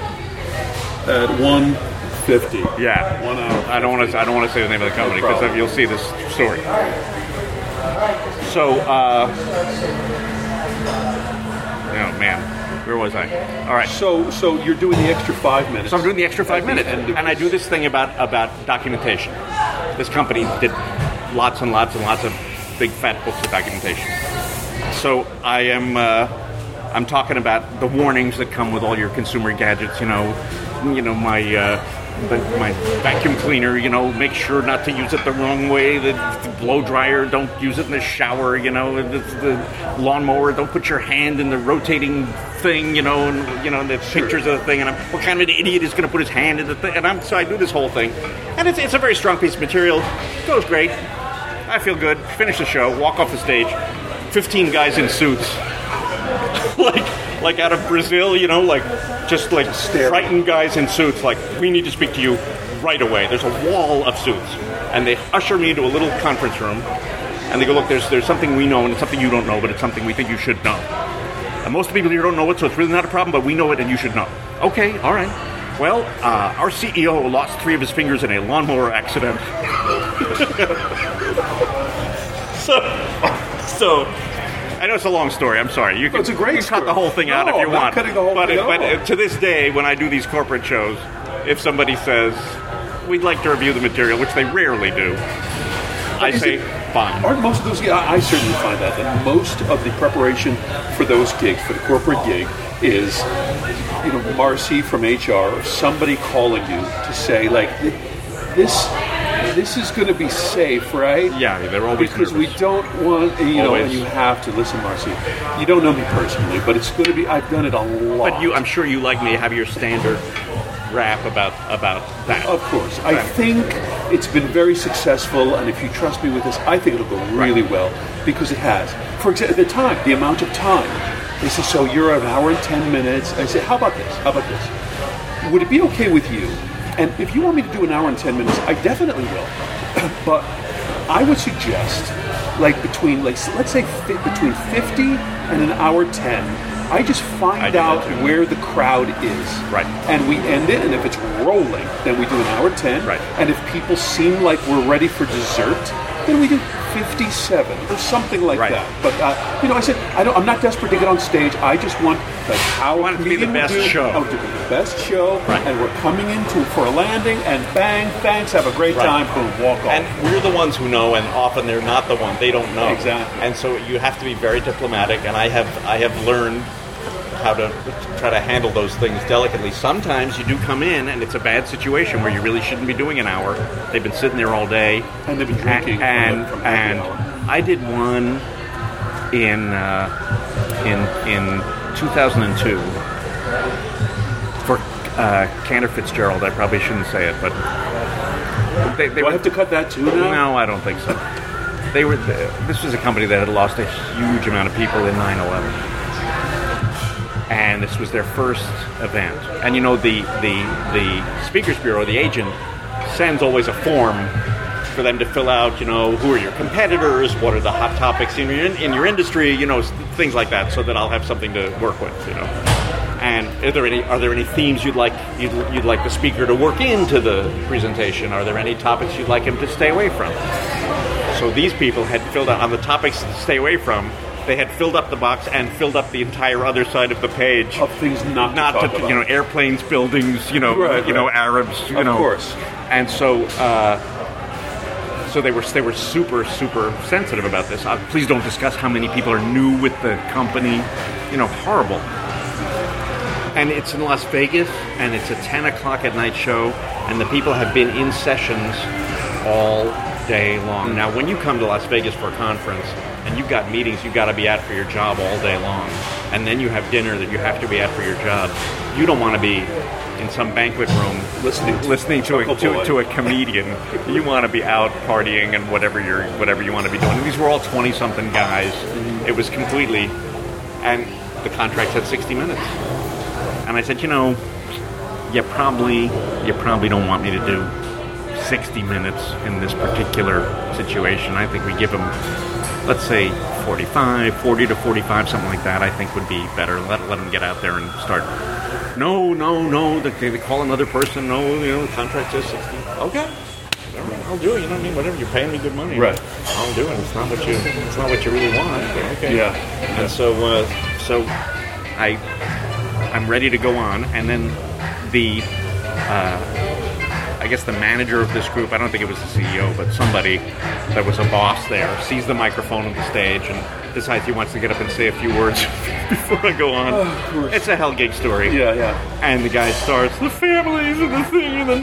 1:50. Yeah. 1 hour. I don't want to say the name of the company because you'll see this story. So, oh man, where was I? All right. So you're doing the extra 5 minutes. So I'm doing the extra 5 minutes, and I do this thing about documentation. This company did lots and lots and lots of big fat books of documentation. So I'm talking about the warnings that come with all your consumer gadgets. You know my vacuum cleaner. You know, make sure not to use it the wrong way. The blow dryer, don't use it in the shower. You know, the lawnmower, don't put your hand in the rotating thing. You know, and the pictures of the thing. And what kind of an idiot is going to put his hand in the thing? And so I do this whole thing, and it's a very strong piece of material. It goes great. I feel good. Finish the show. Walk off the stage. 15 guys in suits. like out of Brazil, you know, like just like frightened guys in suits, like, we need to speak to you right away. There's a wall of suits. And they usher me into a little conference room, and they go, look, there's something we know, and it's something you don't know, but it's something we think you should know. And most people here don't know it, so it's really not a problem, but we know it and you should know. Okay, all right. Well, our CEO lost 3 of his fingers in a lawnmower accident. So I know it's a long story. I'm sorry. You can, it's a great you can cut the whole thing out if you want. Cutting the whole thing out. But to this day, when I do these corporate shows, if somebody says, we'd like to review the material, which they rarely do, I say, fine. Aren't most of those, I certainly find that most of the preparation for those gigs, for the corporate gig, is, you know, Marcy from HR or somebody calling you to say, like, this is going to be safe, right? Yeah, they're always because nervous. We don't want, you know, Always. and you have to listen, Marcy. You don't know me personally, but it's going to be. I've done it a lot. But I'm sure you, like me, have your standard rap about that. Of course, I think it's been very successful, and if you trust me with this, I think it'll go really well because it has. For example, at the time, the amount of time. They say, so you're an hour and 10 minutes. I say, how about this? How about this? Would it be okay with you? And if you want me to do an hour and 10 minutes, I definitely will. But I would suggest, like let's say between 50 and an hour 10, I just find out where the crowd is. Right. And we end it, and if it's rolling, then we do an hour 10. Right. And if people seem like we're ready for dessert, then we do 57 or something like that. But you know, I said I'm not desperate to get on stage. I just want how I want it to be the best show. Oh, to be the best show, and we're coming into for a landing, and bang, thanks, have a great time, boom, walk off. And we're the ones who know, and often they're not the one. They don't know. Exactly. And so you have to be very diplomatic, and I have learned how to try to handle those things delicately. Sometimes you do come in and it's a bad situation where you really shouldn't be doing an hour. They've been sitting there all day. And they've been drinking and I did one in 2002 for Cantor Fitzgerald. I probably shouldn't say it, but do I have to cut that too now? No, I don't think so. This was a company that had lost a huge amount of people in 9/11. And this was their first event. And you know, the Speakers Bureau, the agent, sends always a form for them to fill out, who are your competitors, what are the hot topics in your industry, things like that, so that I'll have something to work with, And are there any themes you'd like the speaker to work into the presentation? Are there any topics you'd like him to stay away from? So these people had filled out on the topics to stay away from. They had filled up the box and filled up the entire other side of the page of things not to talk about. Airplanes, buildings, Arabs, Of course. And so they were super, super sensitive about this. Please don't discuss how many people are new with the company. Horrible. And it's in Las Vegas, and it's a 10 o'clock at night show, and the people have been in sessions all day long. Now, when you come to Las Vegas for a conference, and you've got meetings you've got to be at for your job all day long, and then you have dinner that you have to be at for your job, you don't want to be in some banquet room listening to a comedian. You want to be out partying and whatever you want to be doing. And these were all 20-something guys. It was completely, and the contract said 60 minutes. And I said, you probably don't want me to do 60 minutes in this particular situation. I think we give them, let's say, 40 to 45, something like that, I think would be better. Let them get out there and start. No, they call another person. No, the contract says 60. Okay, I'll do it. Whatever. You're paying me good money. Right. I'll do it. It's not what you really want. But okay. Yeah. And so I'm ready to go on, and then the I guess the manager of this group, I don't think it was the CEO, but somebody that was a boss there, sees the microphone on the stage and decides he wants to get up and say a few words before I go on. Oh, it's a hell gate story. Yeah. And the guy starts, the families and the thing and the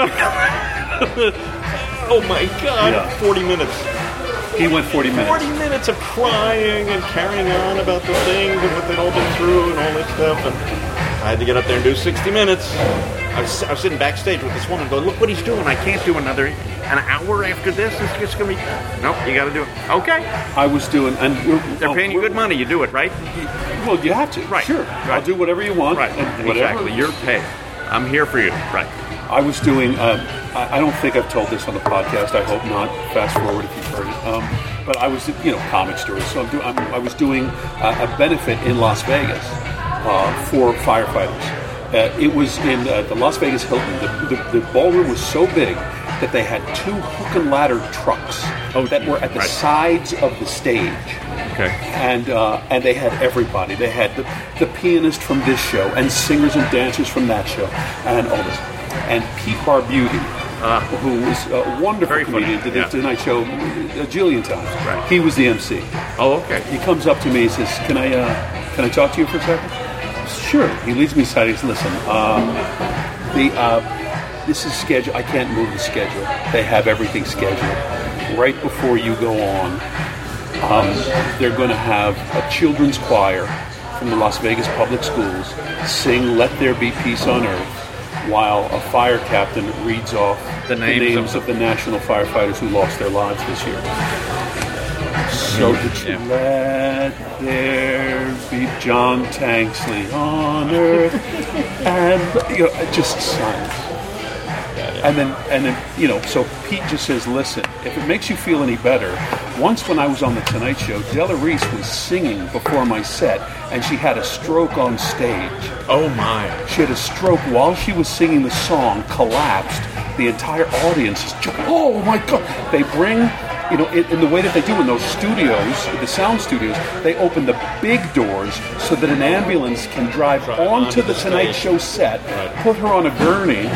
oh my God, yeah. 40 minutes. He went 40 minutes. 40 minutes of crying and carrying on about the things and what they'd all been through and all that stuff. And I had to get up there and do 60 minutes. I was sitting backstage with this woman going, look what he's doing. I can't do an hour after this. It's going to be... Nope, you got to do it. Okay. I was doing... and they're paying you good money. You do it, right? Well, you have to. Right. Sure. Right. I'll do whatever you want. Right. And whatever. Exactly. You're paid. I'm here for you. Right. I was doing... I don't think I've told this on the podcast. I hope not. Fast forward if you've heard it. But I was, comic stories. So I was doing a benefit in Las Vegas for firefighters. It was in the Las Vegas Hilton. The ballroom was so big that they had 2 hook and ladder trucks that were at the sides of the stage. Okay. And they had everybody. They had the pianist from this show and singers and dancers from that show and all this. And Pete Barbuti, who was a wonderful comedian, did the Tonight Show a jillion times. Right. He was the MC. Oh, okay. He comes up to me and says, "Can I talk to you for a second?" Sure. He leads me aside. He says, "Listen, this is scheduled. I can't move the schedule. They have everything scheduled. Right before you go on, they're going to have a children's choir from the Las Vegas Public Schools sing 'Let There Be Peace on Earth,' while a fire captain reads off the names of the national firefighters who lost their lives this year. So let there be John Tanksley on earth," and just silence. And then, so Pete just says, "Listen, if it makes you feel any better, once when I was on the Tonight Show, Della Reese was singing before my set, and she had a stroke on stage." Oh my! She had a stroke while she was singing the song, collapsed. The entire audience is just, "Oh my God!" They bring, in the way that they do in those studios, the sound studios, they open the big doors so that an ambulance can drive onto the Tonight Show set, put her on a gurney,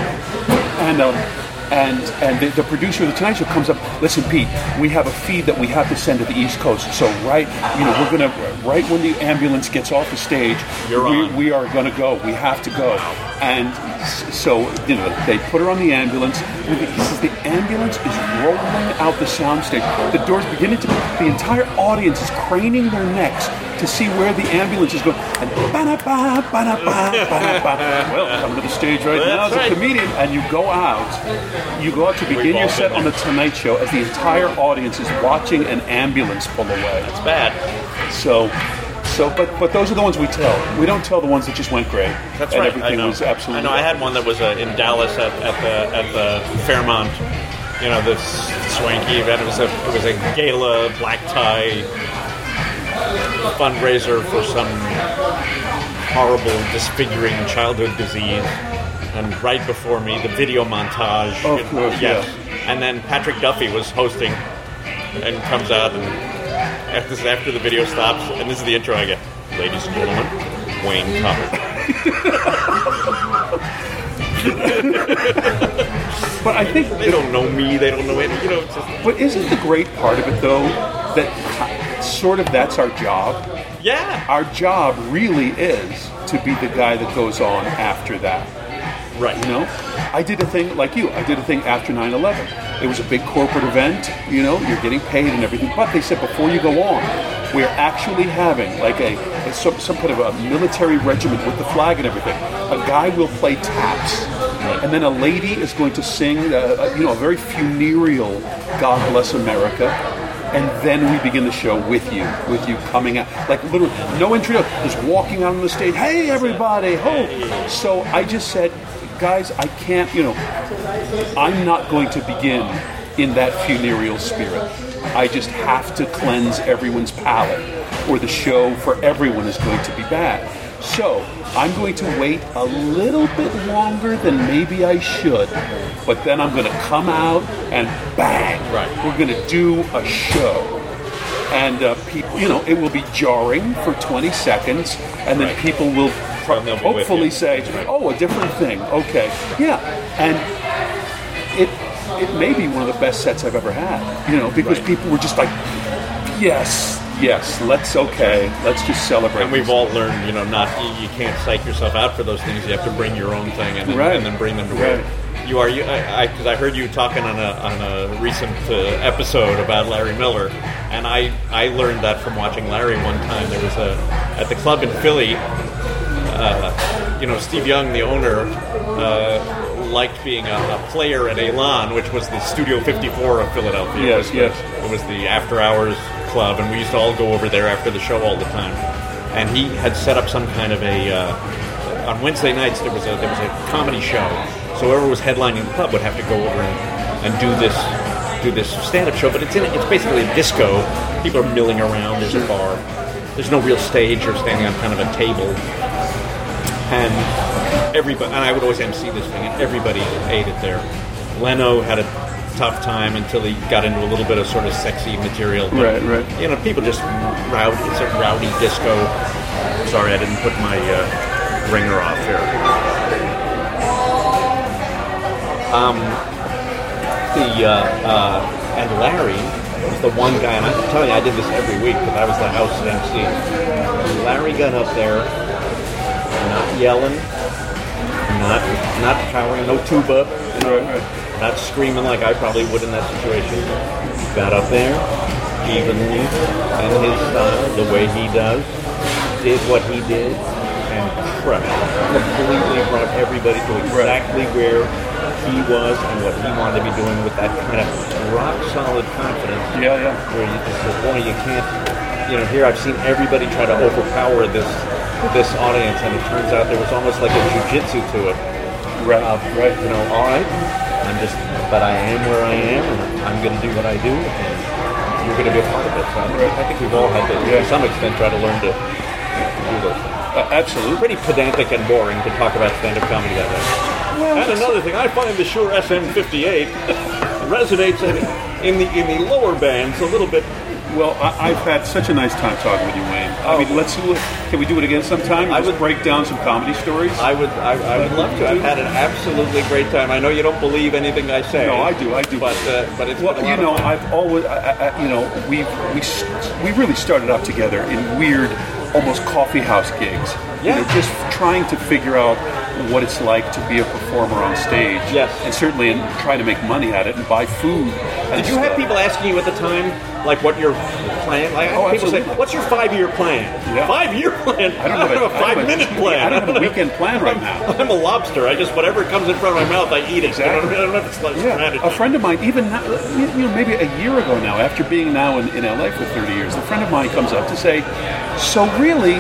and the producer of the Tonight Show comes up. "Listen, Pete, we have a feed that we have to send to the East Coast. So right when the ambulance gets off the stage, we are going to go. We have to go." And so they put her on the ambulance. And he says the ambulance is rolling out the soundstage. The doors beginning to. The entire audience is craning their necks to see where the ambulance is going. And well, come to the stage now as a comedian, and you go out to begin your set on the Tonight Show as the entire audience is watching an ambulance pull away. That's bad. But those are the ones we tell. We don't tell the ones that just went great. That's and right. Everything was absolutely. I know. I had one that was in Dallas at the Fairmont this swanky event. It was a gala, black tie fundraiser for some horrible, disfiguring childhood disease. And right before me, the video montage. Oh, of course, yes. And then Patrick Duffy was hosting and comes out, and this is after the video stops, and this is the intro I get. Ladies and gentlemen, Wayne Cotter. But I think they don't know me, they don't know anything, It's just, but isn't the great part of it, though, that sort of that's our job? yeah. Our job really is to be the guy that goes on after that. Right. I did a thing like you. I did a thing after 9/11. It was a big corporate event. You're getting paid and everything. But they said before you go on, we're actually having like some kind of a military regiment with the flag and everything. A guy will play taps, and then a lady is going to sing, a very funereal "God Bless America." And then we begin the show with you coming out. Like literally, no intro, just walking out on the stage. Hey, everybody! Ho! So I just said, guys, I can't, I'm not going to begin in that funereal spirit. I just have to cleanse everyone's palate, or the show for everyone is going to be bad. So I'm going to wait a little bit longer than maybe I should, but then I'm going to come out and bang, right. We're going to do a show. And people, it will be jarring for 20 seconds, and then people will hopefully say, oh, a different thing. Okay. Yeah. And it may be one of the best sets I've ever had, because people were just like, yes, let's just celebrate. And we've all learned, you can't psych yourself out for those things. You have to bring your own thing and then bring them to work. Right. Because I heard you talking on a recent episode about Larry Miller, and I learned that from watching Larry one time. There was at the club in Philly, Steve Young, the owner, liked being a player at Elan, which was the Studio 54 of Philadelphia. Yes. It was the after-hours club, and we used to all go over there after the show all the time. And he had set up some kind of on Wednesday nights there was a comedy show. So whoever was headlining the club would have to go over and do this stand-up show. But it's basically a disco. People are milling around. There's a bar. There's no real stage. You're standing on kind of a table. And I would always MC this thing, and everybody ate it there. Leno had a tough time until he got into a little bit of sort of sexy material. But, right. People just rowdy. It's a rowdy disco. Sorry, I didn't put my ringer off here. And Larry was the one guy, and I'm telling you, I did this every week because I was the house MC. Larry got up there, not yelling, not powering, no tuba, not screaming like I probably would in that situation. Got up there, evenly, in his style, the way he does, did what he did, and crushed. Completely brought everybody to exactly where he was and what he wanted to be doing with that kind of rock-solid confidence. Yeah. Where you just say, boy, you can't... here I've seen everybody try to overpower this audience, and it turns out there was almost like a jiu-jitsu to it. Right. All right, but I am where I am, and I'm going to do what I do, and you're going to be a part of it. So I think we've all had to, to some extent, try to learn to do those things. Absolutely. Pretty pedantic and boring to talk about stand-up comedy that way. Well, and another thing, I find the Shure SM58 resonates in the lower bands a little bit. Well, I've had such a nice time talking with you, Wayne. I mean, can we do it again sometime? I would break down some comedy stories. I would love to. I've had an absolutely great time. I know you don't believe anything I say. No, I do. But it's been a lot of fun. I've always, we really started out together in weird, almost coffee house gigs. Yeah. Just trying to figure out what it's like to be a performer on stage. Yes. And certainly try to make money at it and buy food. Did you have people asking you at the time, like, what your plan? Like, people say, "What's your 5-year plan?" Yeah. 5-year plan? I don't have a 5-minute plan. I don't have a weekend plan right now. I'm a lobster. I just whatever comes in front of my mouth, I eat it. Exactly. I don't know if it's like strategy. A friend of mine, even now, maybe a year ago now, after being now in LA for 30 years, a friend of mine comes up to say, "So really,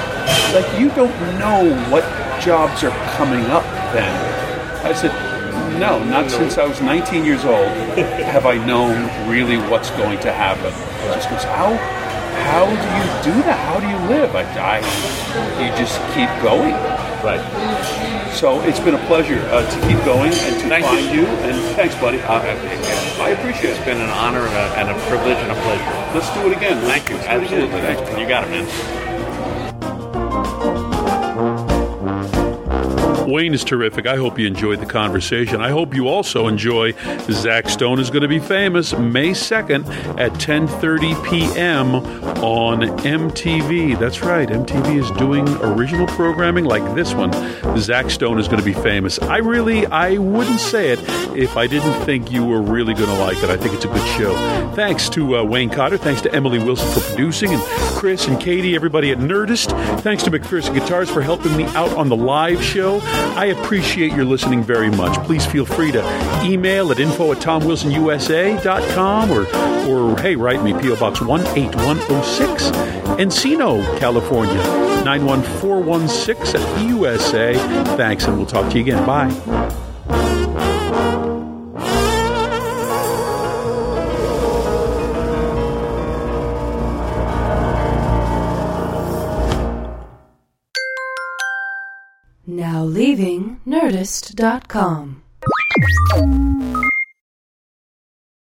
like, you don't know what jobs are coming up then?" I said, No, not since I was 19 years old have I known really what's going to happen. It just goes, how do you do that? How do you live? You just keep going. Right. So it's been a pleasure to keep going and to find you. And thanks, buddy. I appreciate it. It's been an honor and a privilege and a pleasure. Let's do it again. Thank you. Absolutely. Thanks. You got it, man. Wayne is terrific. I hope you enjoyed the conversation. I hope you also enjoy Zach Stone is going to be famous May 2nd at 10:30 p.m. on MTV. That's right. MTV is doing original programming like this one. Zach Stone is going to be famous. I wouldn't say it if I didn't think you were really going to like it. I think it's a good show. Thanks to Wayne Cotter. Thanks to Emily Wilson for producing, and Chris and Katie, everybody at Nerdist. Thanks to McPherson Guitars for helping me out on the live show. I appreciate your listening very much. Please feel free to email at info@TomWilsonUSA.com or hey, write me, P.O. Box 18106, Encino, California, 91416 at USA. Thanks, and we'll talk to you again. Bye. Now leaving Nerdist.com.